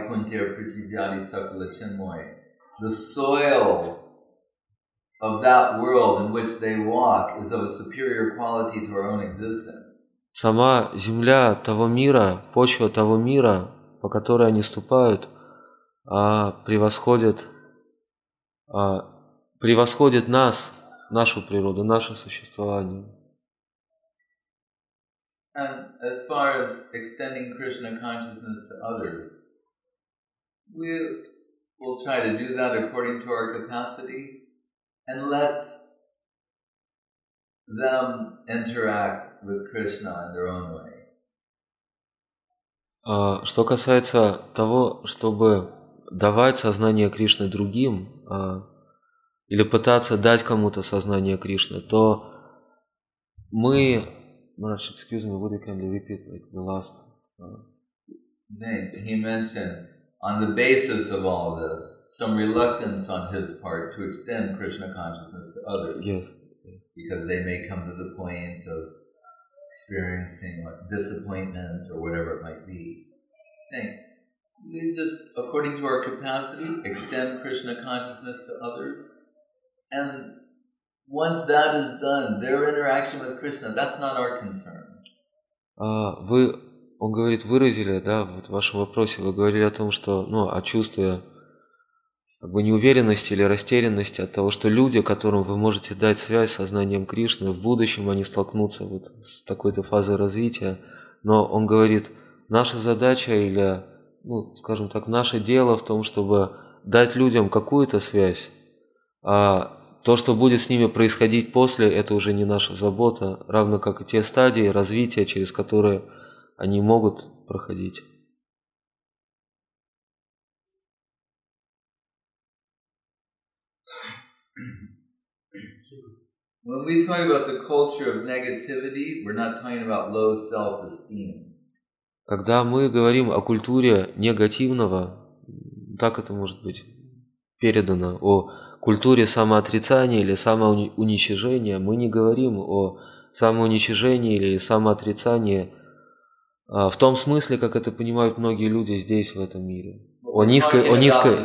The soil of that world in which they walk is of a superior quality to our own existence. Сама земля того мира, почва того мира, по которой они ступают, превосходит, превосходит нас, нашу природу, наше существование. And as far as extending Krishna consciousness to others, we will try to do that according to our capacity and let them interact with Krishna in their own way. Что касается того, чтобы давать сознание Кришны другим, или пытаться дать кому-то сознание Кришны, то мы... Maharaj, excuse me, would you kindly repeat like the last? Uh... He mentioned, on the basis of all this, some reluctance on his part to extend Krishna consciousness to others. Yes. Because they may come to the point of experiencing like, disappointment or whatever it might be. Saying, we just, according to our capacity, extend Krishna consciousness to others. And once that is done, their interaction with Krishna, that's not our concern. Uh, вы, он говорит, выразили, да, вот в вашем вопросе, вы говорили о том, что, ну, о чувстве как бы неуверенности или растерянности от того, что люди, которым вы можете дать связь с сознанием Кришны, в будущем они столкнутся вот с такой-то фазой развития. Но он говорит, наша задача или, ну, скажем так, наше дело в том, чтобы дать людям какую-то связь, а то, что будет с ними происходить после, это уже не наша забота, равно как и те стадии развития, через которые они могут проходить. When we talk about the culture of negativity, we're not talking about low self-esteem. Когда мы говорим о культуре негативного, так это может быть передано, о культуре самоотрицания или самоуничижения, мы не говорим о самоуничижении или самоотрицании в том смысле, как это понимают многие люди здесь, в этом мире. О низкой... О низкой...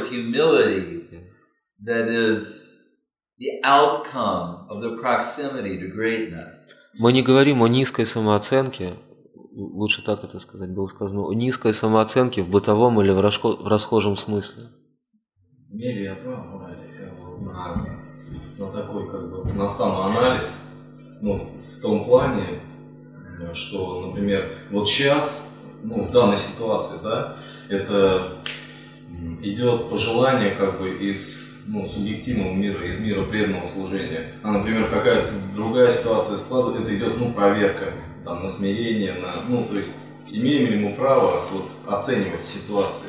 Мы не говорим о низкой самооценке, лучше так это сказать, было сказано, о низкой самооценке в бытовом или в расхожем смысле. Имели я право на, на такой, как бы, на самоанализ, ну, в том плане, что, например, вот сейчас, ну, в данной ситуации, да, это идет пожелание как бы из ну, субъективного мира, из мира преданного служения. А, например, какая-то другая ситуация складывается, это идет ну, проверка там, на смирение, на, ну, то есть имеем ли мы право вот, оценивать ситуации.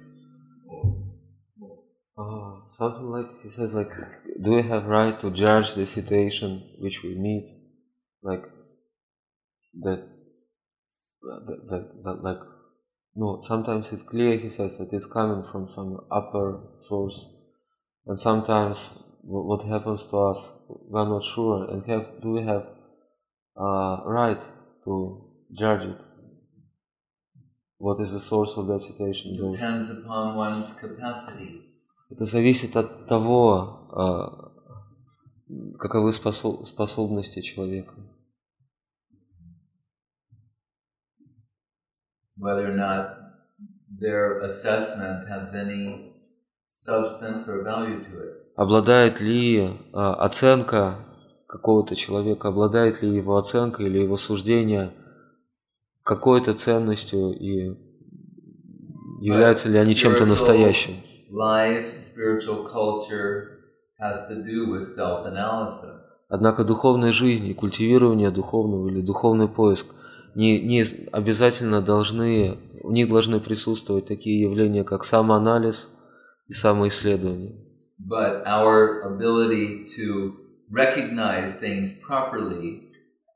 Uh, something like he says, like, do we have right to judge the situation which we meet, like that, that, that, that like, no, sometimes it's clear, he says, that it's coming from some upper source, and sometimes what happens to us, we're not sure, and have, do we have uh, right to judge it? What is the source of that situation? Depends upon one's capacity. Это зависит от того, uh, каковы способ, способности человека. Whether or not their assessment has any substance or value to it. Обладает ли uh, оценка какого-то человека, обладает ли его оценка или его суждение какой-то ценностью и являются ли они чем-то настоящим? Life, spiritual culture has to do with self-analysis. Однако духовная жизнь и культивирование духовного или духовный поиск не, не обязательно должны, в них должны присутствовать такие явления, как самоанализ и самоисследование. But our ability to recognize things properly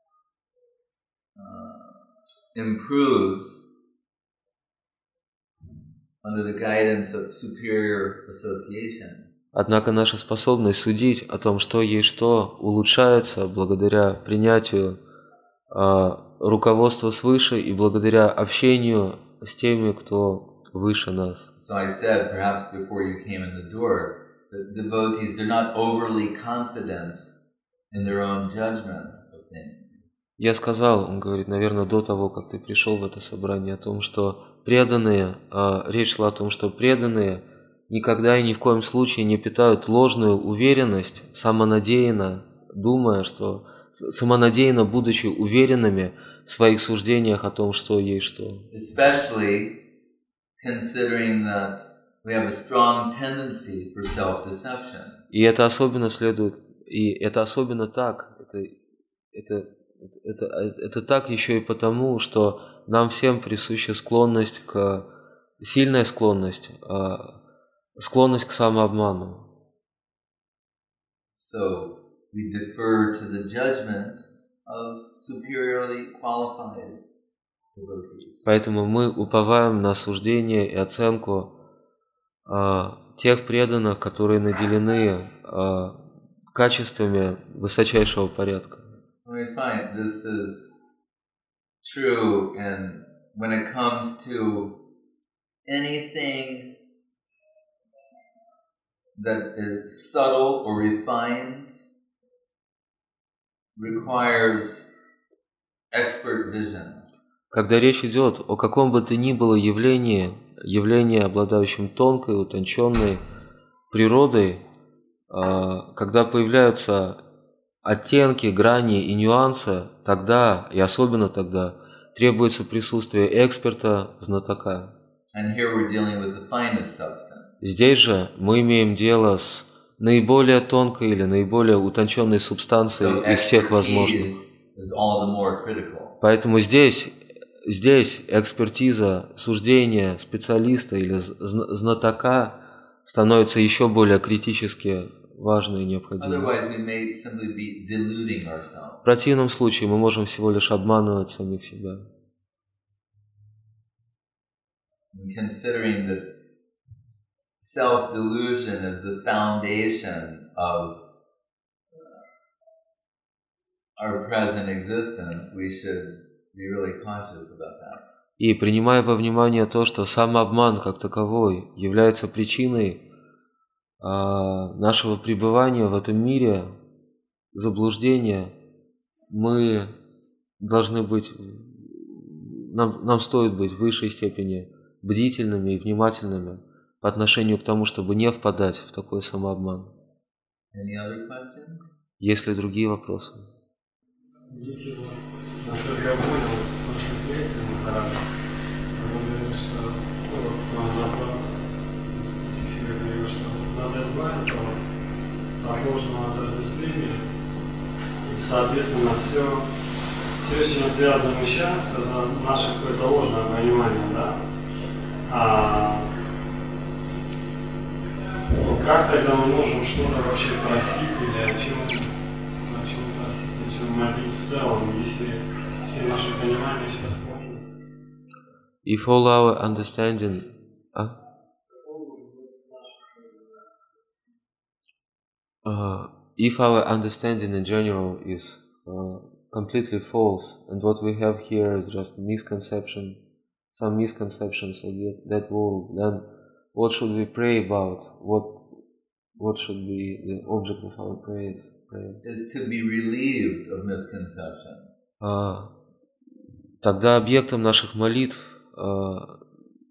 uh, improves under the guidance of superior association. Однако наша способность судить о том, что есть что, улучшается благодаря принятию э, руководства свыше и благодаря общению с теми, кто выше нас. So I said, perhaps before you came in the door, that devotees, they're not overly confident in their own judgment of things. Я сказал, он говорит, наверное, до того, как ты пришел в это собрание, о том, что преданные, э, речь шла о том, что преданные никогда и ни в коем случае не питают ложную уверенность, самонадеянно думая, что самонадеянно будучи уверенными в своих суждениях о том, что есть что. Especially considering that we have a strong tendency for self-deception. И это особенно следует, и это особенно так, это, это, это, это так еще и потому, что нам всем присуща склонность к, сильная склонность, склонность к самообману. So we defer to the judgment of superiorly qualified devotees. Поэтому мы уповаем на суждение и оценку э, тех преданных, которые наделены э, качествами высочайшего порядка. We find this is true, and when it comes to anything that is subtle or refined, requires expert vision. Когда речь идет о каком бы то ни было явлении, явлении, обладающем тонкой, утонченной природой, когда появляются оттенки, грани и нюансы, тогда, и особенно тогда, требуется присутствие эксперта, знатока. And here we're dealing with the finest substance. Здесь же мы имеем дело с наиболее тонкой или наиболее утонченной субстанцией So из всех возможных. is all the more critical. Поэтому здесь, здесь экспертиза, суждение специалиста или знатока становится еще более критически важной и необходимой. Otherwise, we may simply be deluding ourselves. В противном случае мы можем всего лишь обманывать самих себя. And considering that self-delusion is the foundation of our present existence, we should be really cautious about that. И принимая во внимание то, что самообман как таковой является причиной а, нашего пребывания в этом мире, заблуждения, мы должны быть, нам, нам стоит быть в высшей степени бдительными и внимательными по отношению к тому, чтобы не впадать в такой самообман. Any other questions? Есть ли другие вопросы? Если бы, насколько я понял, в прошлых лекциях Махарадж, вы говорили, что ну, говорил, что надо избавиться от ложного отождествления. И, соответственно, все, все, с чем связано мы сейчас, это наше какое-то ложное понимание, да? А ну, как тогда мы можем что-то вообще просить или о чем, о чем просить, о чем молить в целом, если все наши понимания сейчас можно? If all our understanding, uh, uh, if our understanding in general is uh, completely false, and what we have here is just misconception, some misconceptions of that, that world, then what should we pray about? What what should be the object of our prayers? Prayer? Is to be relieved of misconception. Uh, тогда объектом наших молитв uh,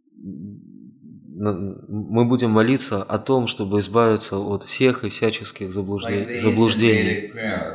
мы будем молиться о том, чтобы избавиться от всех и всяческих заблуждений. заблуждений.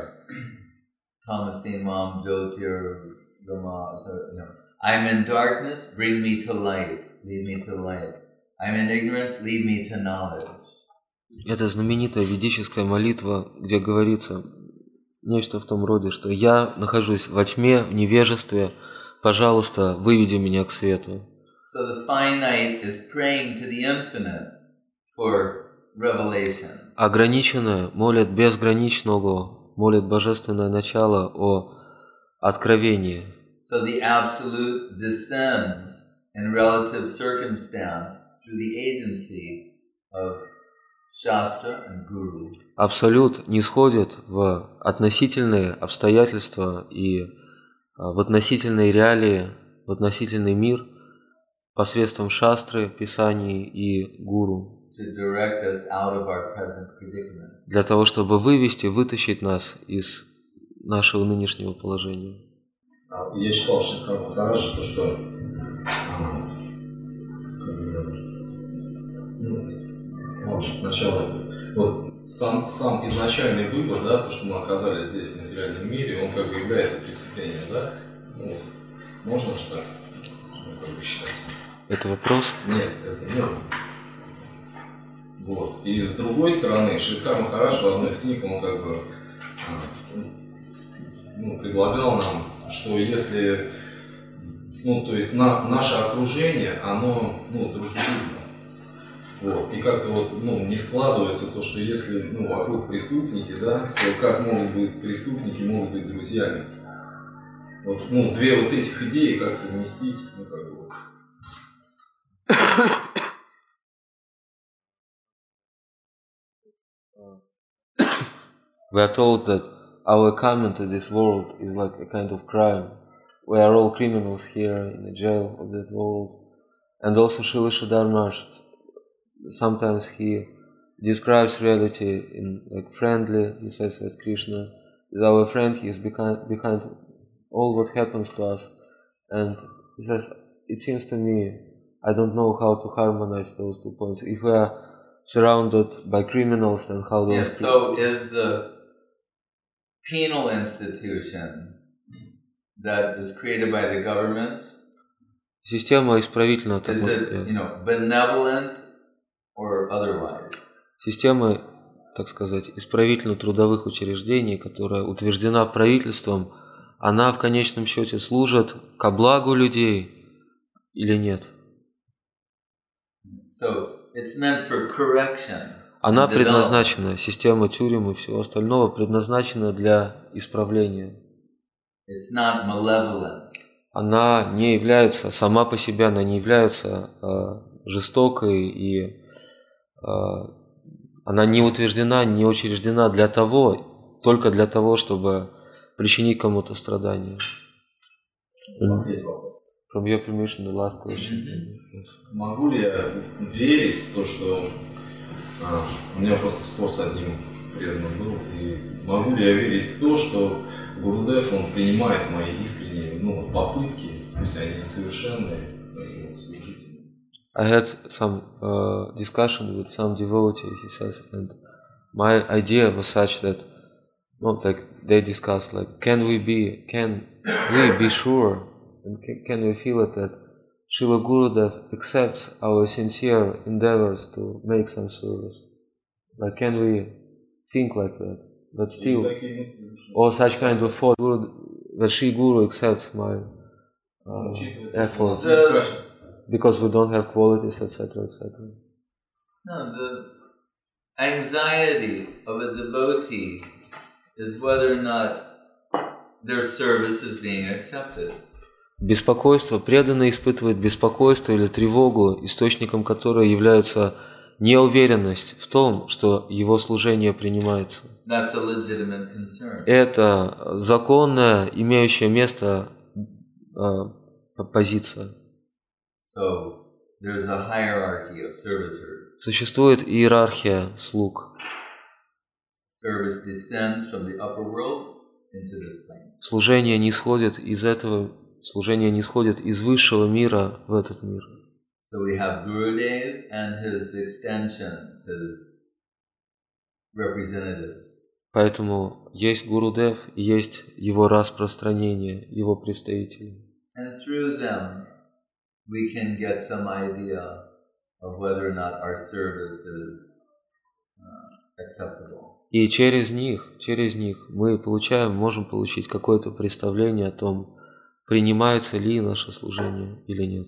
I'm in darkness, bring me to light, lead me to light. I'm in ignorance, lead me to knowledge. Это знаменитая ведическая молитва, где говорится нечто в том роде, что я нахожусь во тьме, в невежестве, пожалуйста, выведи меня к свету. So the finite is praying to the infinite for revelation. Ограниченное молит безграничного, молит божественное начало о откровении. So the absolute descends in relative circumstance through the agency of Shastra and Guru. Абсолют нисходит в относительные обстоятельства и в относительные реалии, в относительный мир посредством шастры, писаний и гуру. Для того, чтобы вывести, вытащить нас из нашего нынешнего положения. Я читал Шри Махараджа, то, что ну, ладно, сначала вот сам, сам изначальный выбор, да, то, что мы оказались здесь в материальном мире, он как бы является преступлением, да? Ну, можно же так, ну, как бы считать? Это вопрос? Нет, это нет. Вот. И с другой стороны, Шридхар Махарадж в одной из книг, он как бы ну, предлагал нам, что если, ну, то есть на, наше окружение, оно, ну, дружелюбно. Вот. И как-то вот, ну, не складывается то, что если, ну, вокруг преступники, да, то как могут быть преступники, могут быть друзьями. Вот, ну, две вот этих идеи, как совместить, ну, как бы. We are told that our coming to this world is like a kind of crime. We are all criminals here in the jail of that world. And also Srila Sridhar Maharaj, sometimes he describes reality in like friendly. He says that Krishna is our friend. He is behind, behind all what happens to us. And he says, it seems to me, I don't know how to harmonize those two points. If we are surrounded by criminals, then how those... Yes, so is the penal institution that is created by the government, Система исправительная, is it, you know, benevolent or otherwise? Система, так сказать, исправительно-трудовых учреждений, которая утверждена правительством, она в конечном счете служит ко благу людей или нет? So it's meant for correction. Она предназначена, система тюрем и всего остального предназначена для исправления. It's not malevolent. Она не является, сама по себе она не является э, жестокой и э, она не утверждена, не учреждена для того, только для того, чтобы причинить кому-то страдания. From your permission, the last question. Mm-hmm. Могу ли я верить в то, что а, у меня просто спор с одним преданным был, и могу ли я верить в то, что Гурудев, он принимает мои искренние, ну, попытки, пусть они несовершенные, но служительные? I had some uh, discussion with some devotee, he says, and my idea was such that, not like they discussed, like, can we be, can we be sure, and can, can we feel it that Srila Gurudev accepts our sincere endeavors to make some service. Like, can we think like that? But still, or such kind of thought, Guru, that Sri Guru accepts my uh, efforts because we don't have qualities, et cetera, et cetera. No, the anxiety of a devotee is whether or not their service is being accepted. Беспокойство, преданный испытывает беспокойство или тревогу, источником которой является неуверенность в том, что его служение принимается. That's a legitimate concern. Это законная, имеющая место э, позиция. So, there's a hierarchy of servitors. Существует иерархия слуг. Service descends from the upper world into this plane. Служение не сходит из этого, служение не сходит из высшего мира в этот мир. So we have Gurudev and his extensions, his representatives. Поэтому есть Гурудев и есть его распространение, его представители. And through them, we can get some idea of whether or not our service is uh, acceptable. И через них, через них мы получаем, можем получить какое-то представление о том, принимается ли наше служение или нет.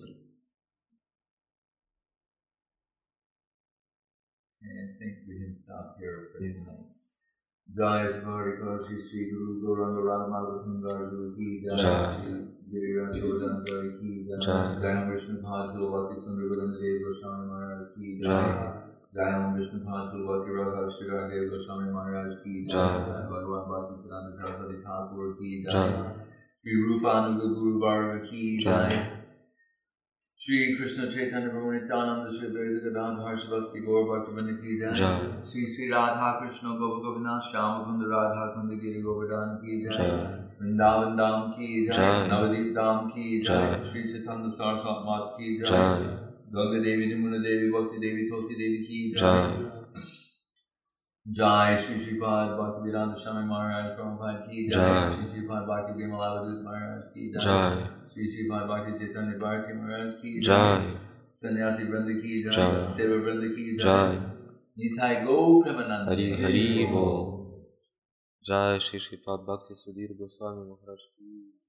I think we can stop here for tonight. Jai Sri Guru Sri Guru Gauranga Radha Sundar Guru Ki Jai Giri Radha Guru Ki Jai Jai Vishnu Pajul Bhakti Sundar Gurudev Goswami Maharaj Ki Jai Jai Vishnu Pajul Bhakti Radha Shri Gurudev Goswami Maharaj Ki Jai Bhagwan Bhakti Siddhanta Saraswati Thakur Ki Jai Sri Rupananda Guru Varga Ki Jai Shri Krishna Chaitanya Prabhu Nityananda Shri Advaita Gadadhar Srivasti Gaur Bhaktivinoda Ki Jai Shri Shri Radha Krishna Gopa Gopinath Shyama Kunda Radha Kunda Giri Govardhan Ki Jai Vrindavan Dham Ki Jai Navadip Dham Ki Jai Shri Chaitanya Saraswat Mat Ki Jai Ganga Devi Nimuna Devi Bhakti Devi Tulsi Devi Ki Jai Jai Shri Shri Pad Bhakti Vedanta Swami Maharaj Prabhupada Ki Jai Shri Shri Pad Bhakti Vimalavadut Maharaj Ki Jai Shri Shri Bhad Bhakti Chaitanya Bharati Maharaj Ki Jai Sannyasi Vranda Ki Jai Seva Vranda Ki Jai Nitai Go Premananda Hari Hari Bol Jai Shri Shri Pad Bhakti Sudhir Goswami Maharaj Ki